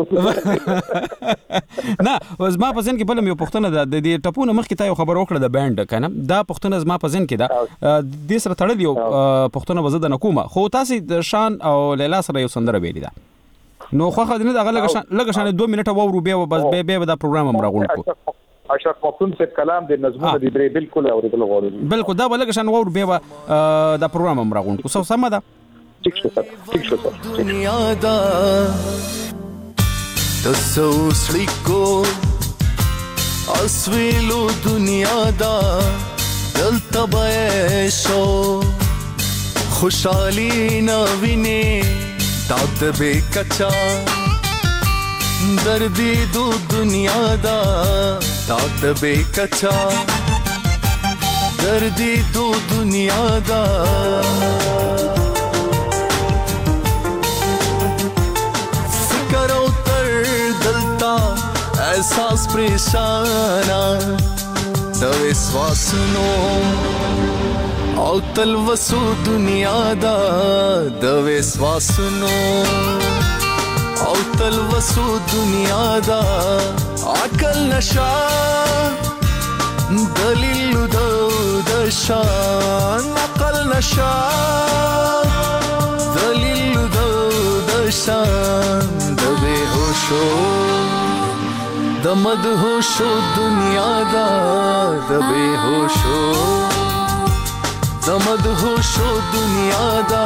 [SPEAKER 1] نه زما په ځین کې بل مې پښتنه د دې ټپونه مخ کې تا یو خبر وکړه د بانډ کنه دا پښتنه زما په ځین کې دا د سره تړل یو پښتنه وزد نه کومه خو تاسو د شان او لیلا سره یو سندره ویلی دا نو خو خدای نه دا لګ شان 2 منټه وورو به بس به دا پروګرام هم راغون کو
[SPEAKER 6] اشرف مفتون سے کلام د نظمونه دی درې بالکل اوریدل غواړي
[SPEAKER 1] بالکل دا لګ شان وورو به دا پروګرام هم راغون کو سم ده
[SPEAKER 11] دنیا دا تسوسلیکو اسویلو دنیا دا دلتا بیشو خوشحالی نوینه داد بے کچا دردی دو دنیا دا داد بے کچا دردی دو دنیا دا احساس پریشانا د وسواسونو او تل وسو دنیا دا د وسواسونو او تل وسو دنیا دا عقل نشا دلیل د شان عقل نشا دلیل د شان د بے ہوشو د مدهوشو دنیا دا د بے ہوشو د مدهوشو دنیا دا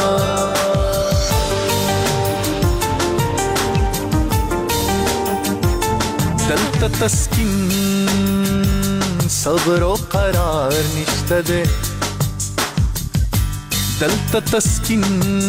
[SPEAKER 11] دلتا تسکین صبر و قرار نشته ده دلتا تسکین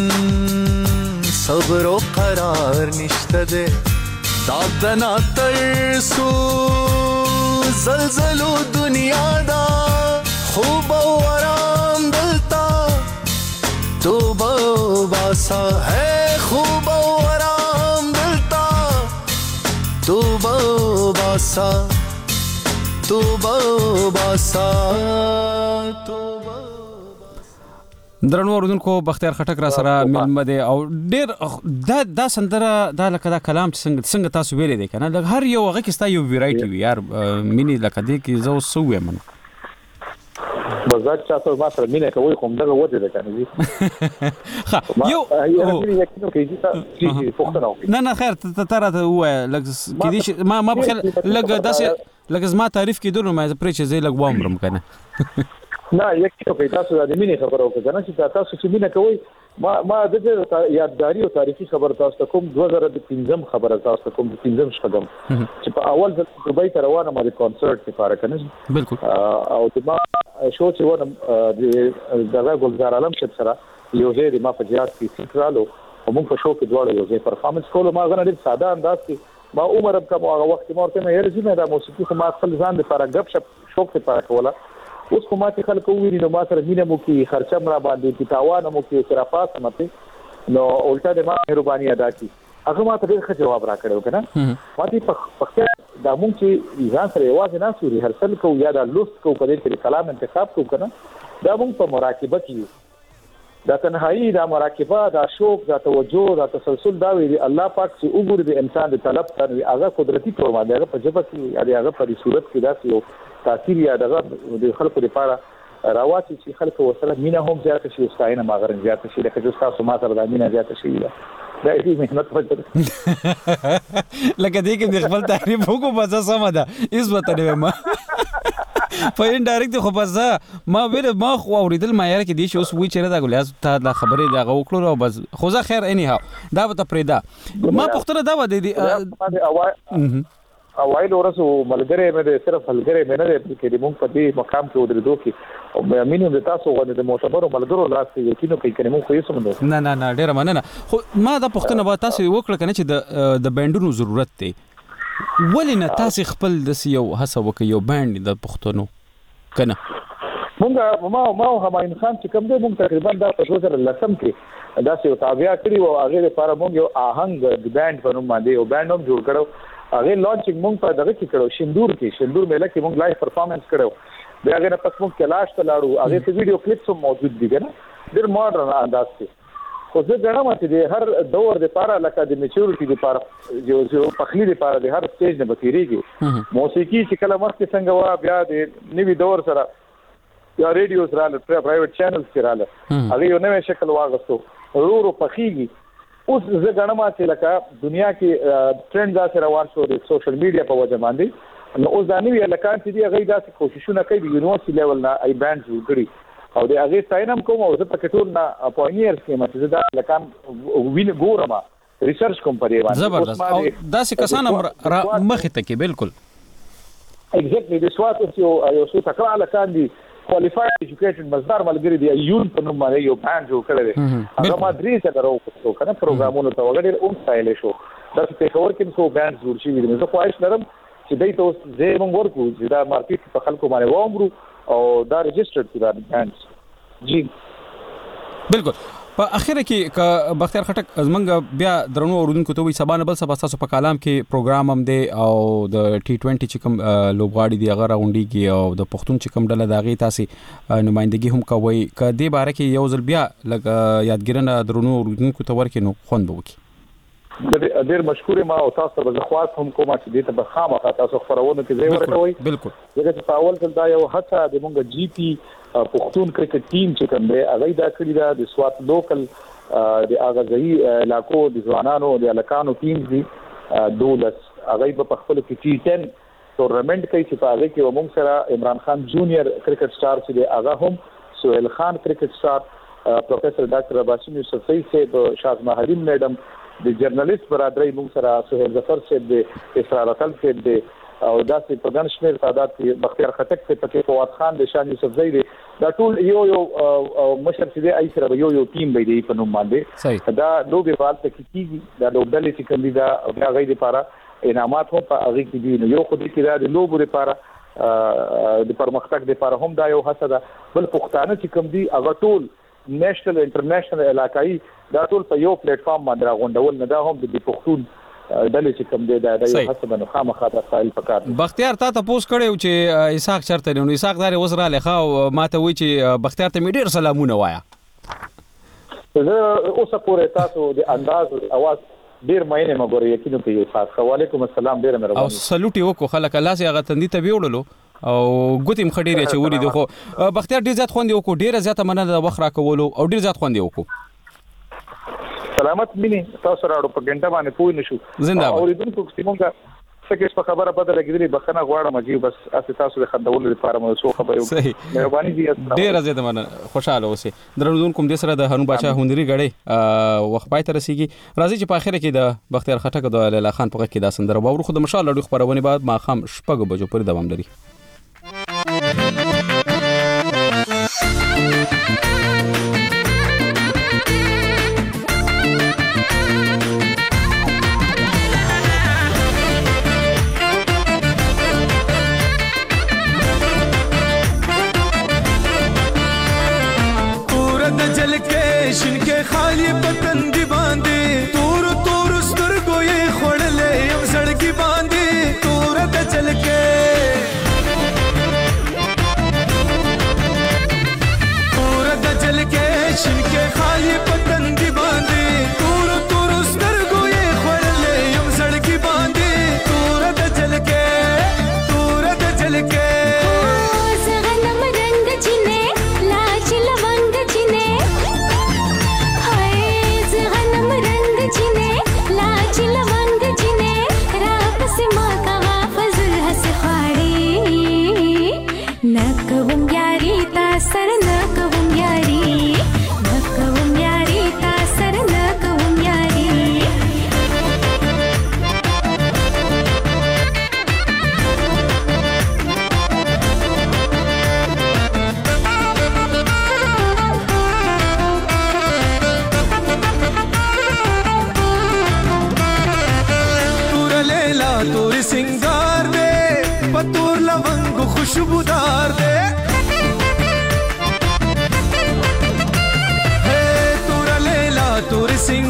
[SPEAKER 11] صبر و قرار نشته ده دادنا ترسو زلزلو دنیا دا خوب و آرام دلتا توبہ باسا ہے خوب و آرام دلتا توبہ باسا توبہ باسا
[SPEAKER 1] درنو اوردونکو بختیار خټک را سره ملمه دی او ډیر دا سندره دا لکه دا کلام څنګه تاسو ویلې دی کنه د هر یو هغه کې ستا یو ویرایټي وي یار مینی لکه دی کې زو سوې من
[SPEAKER 6] بازار تاسو ما سره مینه کوي کوم دغه وته ده کنه یو
[SPEAKER 1] نه خیر ته راته وای لکه کې ما بخل لګ داسې لکه زما تعریف کې درنو ما پرې چې زه لګ وامرم کنه
[SPEAKER 6] نه یو کې تاسو د مینه خبرو کنه چې تاسو چې مینه کوي ما د یادګاری او تاریخي خبر تاسو ته کوم 2015 خبره تاسو ته کوم 15 شګم چې په اول ځل دوبۍ ته روانه ما د کانسرت لپاره کنه
[SPEAKER 1] بالکل
[SPEAKER 6] او د ما شو چې ونه د دغه ګلزار عالم شپ سره یو ځای د ما په جهاد کې سیکرالو او موږ په شو کې دواړه یو ځای پرفارمنس کولو ما غواړم ډېر ساده انداز کې ما عمر کوم هغه وخت ما ورته یې رزمه د موسیقي خو ما خپل ځان لپاره غب شپ شوق لپاره کوله اوس کومه چې خلکو ویری نو ما سره مینه مو کې خرچه مړه باندې کی تاوان مو کې سره پاس مته نو الټا د ما مهرباني ادا کی هغه ما ته ډېر ښه جواب راکړو کنه ما دې په دا مونږ چې ځان سره یوازې نه سوري هرڅل کو یا د لوست کو په دې کې کلام انتخاب کو کنه دا مونږ په مراقبه کې دا تنهایی دا مراقبه دا شوق دا توجه دا تسلسل دا وی الله پاک چې وګوري د انسان د طلب تر هغه قدرتي تور باندې هغه په جبه کې هغه په صورت کې دا یو تاثیر یا دغه د خلکو لپاره راواتي چې خلکو وسره مینا هم زیات شي استاینه ماغرن زیات شي لکه چې تاسو ما سره د مینا زیات شي دا دې مهنت وکړه
[SPEAKER 1] لکه دې کې د خپل تعریف وکړو بس سم ده هیڅ وته نه ما په انډایرکټ خو بس ما ویل ما خو اوریدل ما یاره کې دي چې اوس وی چیرې دا ګولیاز ته د خبرې دا وکړو او بس خو ځه خیر اني هاو دا به ته پرېدا ما پختره دا و دي
[SPEAKER 6] اوایل ورسو ملګری مې صرف ملګری مې نه دی چې موږ په دې مقام کې ودرېدو کې او مې امینو د تاسو غوښنه د معتبرو ملګرو لاسته یقینو کوي چې موږ خو یې سمندو
[SPEAKER 1] نه ډېر مننه خو ما دا پښتنه به تاسو وکړه کنه چې د بانډونو ضرورت دی ولې نه تاسو خپل د یو هڅه وکړئ یو بانډ د پښتنو کنه
[SPEAKER 6] موږ ما هماین خان چې کوم دی موږ تقریبا دا په 2010 کې دا یو تابع کړی او هغه لپاره موږ یو آهنګ د بانډ په نوم باندې یو بانډ هم جوړ کړو هغه لانچینګ موږ په دغه کې کړو شندور میله کې موږ لایو پرفارمنس کړو بیا هغه پس موږ کلاش ته لاړو هغه ته ویډیو کلیپس هم موجود دي کنه ډېر ماډرن انداز کې خو زه غواړم چې د هر دور لپاره لکه د میچورټي لپاره جو پخلی لپاره د هر سټیج نه بتیریږي موسیقي چې کله مخکې څنګه وا بیا د نوی دور سره یا ریډیو سره پرایویټ چینلز سره هغه یو نوې شکل واغستو ورو پخیږي اوس زه غواړم چې لکه دنیا کې ټرند دا سره ورشو د سوشل میډیا په وجه باندې نو اوس دا نوې لکان چې دی هغه داسې کوششونه کوي د یونیورسيټي لیول نه ای بانډ جوړ کړي او د هغه ساينم کوم او زه په کټور نه پاینیرز کې مته دا لکان وین ګورم ریسرچ کوم پرې باندې
[SPEAKER 1] زبردست او داسې کسان مخې ته کې بالکل
[SPEAKER 6] ایگزیکټلی د سوات یو څه تکړه لکان دي qualified educated مزدار ملګری دی یون په نوم باندې یو بانډ جوړ کړی دی هغه ما درې څه درو کنه پروګرامونو ته وګړي اوم سټایل شو دا چې خبر کې څو بانډ جوړ شي دي زه خواهش لرم چې دای ته زه موږ ورکو چې دا مارکیټ په خلکو باندې وامرو او دا ريجسترډ کړه بانډ جی
[SPEAKER 1] بالکل په اخر کې ک بختیار خټک زمنګ بیا درنو اوردونکو ته وي سبانه بل سبا تاسو په کلام کې پروګرام هم دی او د ټي 20 چې کوم لوبغاړي دی هغه راونډيږي او د پښتون چې کوم ډله داغي تاسو نمائندګي هم کوي ک دې باره کې یو ځل بیا لګ یادګرنه درنو اوردونکو ته ورکینو خوند وکي
[SPEAKER 6] ډېر مشکور ما او تاسو به خواص هم کوم چې دې ته بخامه تاسو خبرونه کې ځای ورکوي
[SPEAKER 1] بالکل
[SPEAKER 6] دغه چې اول ځل دا یو هڅه د مونږ جی پی پښتون کرکټ ټیم چې کوم دی هغه دا کړی دا د سوات لوکل د اغازي علاقو د ځوانانو د الکانو ټیم دی دولس هغه په خپل کې ټي 10 ټورنمنت کوي چې په هغه کې موږ سره عمران خان جونیئر کرکټ سٹار چې دی هغه هم سہیل خان کرکټ سٹار پروفیسر ډاکټر عباسم یوسفی صاحب شازما حلیم میډم د جرنالست برادرۍ موږ سره سہیل ظفر صاحب دی اسرار اقل صاحب دی او داسې په ګڼ شمېر تعداد کې بختیار خټک ته پکې فواد خان د شان یوسف زئی دی دا ټول یو مشر چې دی ای سره یو ټیم به دی په نوم باندې دا لوبي فعال تکیږي دا ډوبلې چې کوم دی دا هغه لپاره انعامات هم په هغه کې دي نو یو خو دې کې دا د لوبو لپاره د پرمختګ لپاره هم دا یو هڅه ده بل پښتانه چې کوم دی هغه ټول نېشنل انټرنیشنل علاقائی دا ټول په یو پلیټ فارم باندې راغونډول نه دا هم د پښتون دلې چې کوم دی دا یو حسب نو خامخا د فایل پکار
[SPEAKER 1] بختیار تا پوس کړو چې اسحاق چرته نو اسحاق دار وسره لخوا ماته وی چې بختیار ته ډیر سلامونه وایا
[SPEAKER 6] زه اوسه پورې تاسو د انداز اواز ډیر مینه مګور یقینو کوي خاص علیکم السلام ډیر مهرباني
[SPEAKER 1] او سلوټ یو کو خلک الله سي هغه تندې ته ویوړلو او ګوتیم خډيره چې ولې دغه بختیار ډیر زیات خوندې وکړو ډیر زیات مننه د وخت راکولو او ډیر زیات خوندې وکړو
[SPEAKER 6] سلامت مینه تاسو راړو په ګنټه باندې پوي نشو
[SPEAKER 1] زنده
[SPEAKER 6] اوریدونکو چې مونږه څه په خبره بدل کېدلی بخنه غواړم چې بس اساس تاسو د خندول لپاره مو څه خبرو مهرباني دي
[SPEAKER 1] ډیر زیات مننه خوشاله اوسئ درنو کوم د سره د هارون بادشاہ هنري غړې وخت پای ته رسیږي راځي چې په اخر کې د بختیار خټک د لاله خان په کې دا سندره باور خو د مشال لړ خبرونه بعد ما خام شپږ بجو پورې دوام لري
[SPEAKER 11] شنکه خالی پتن دی باندې تور تور سترګو یې خړلې یم زړګي باندې تور د چلکه تور د چلکه شنکه खुशबूदार दे तोरा लैला तोर सिंह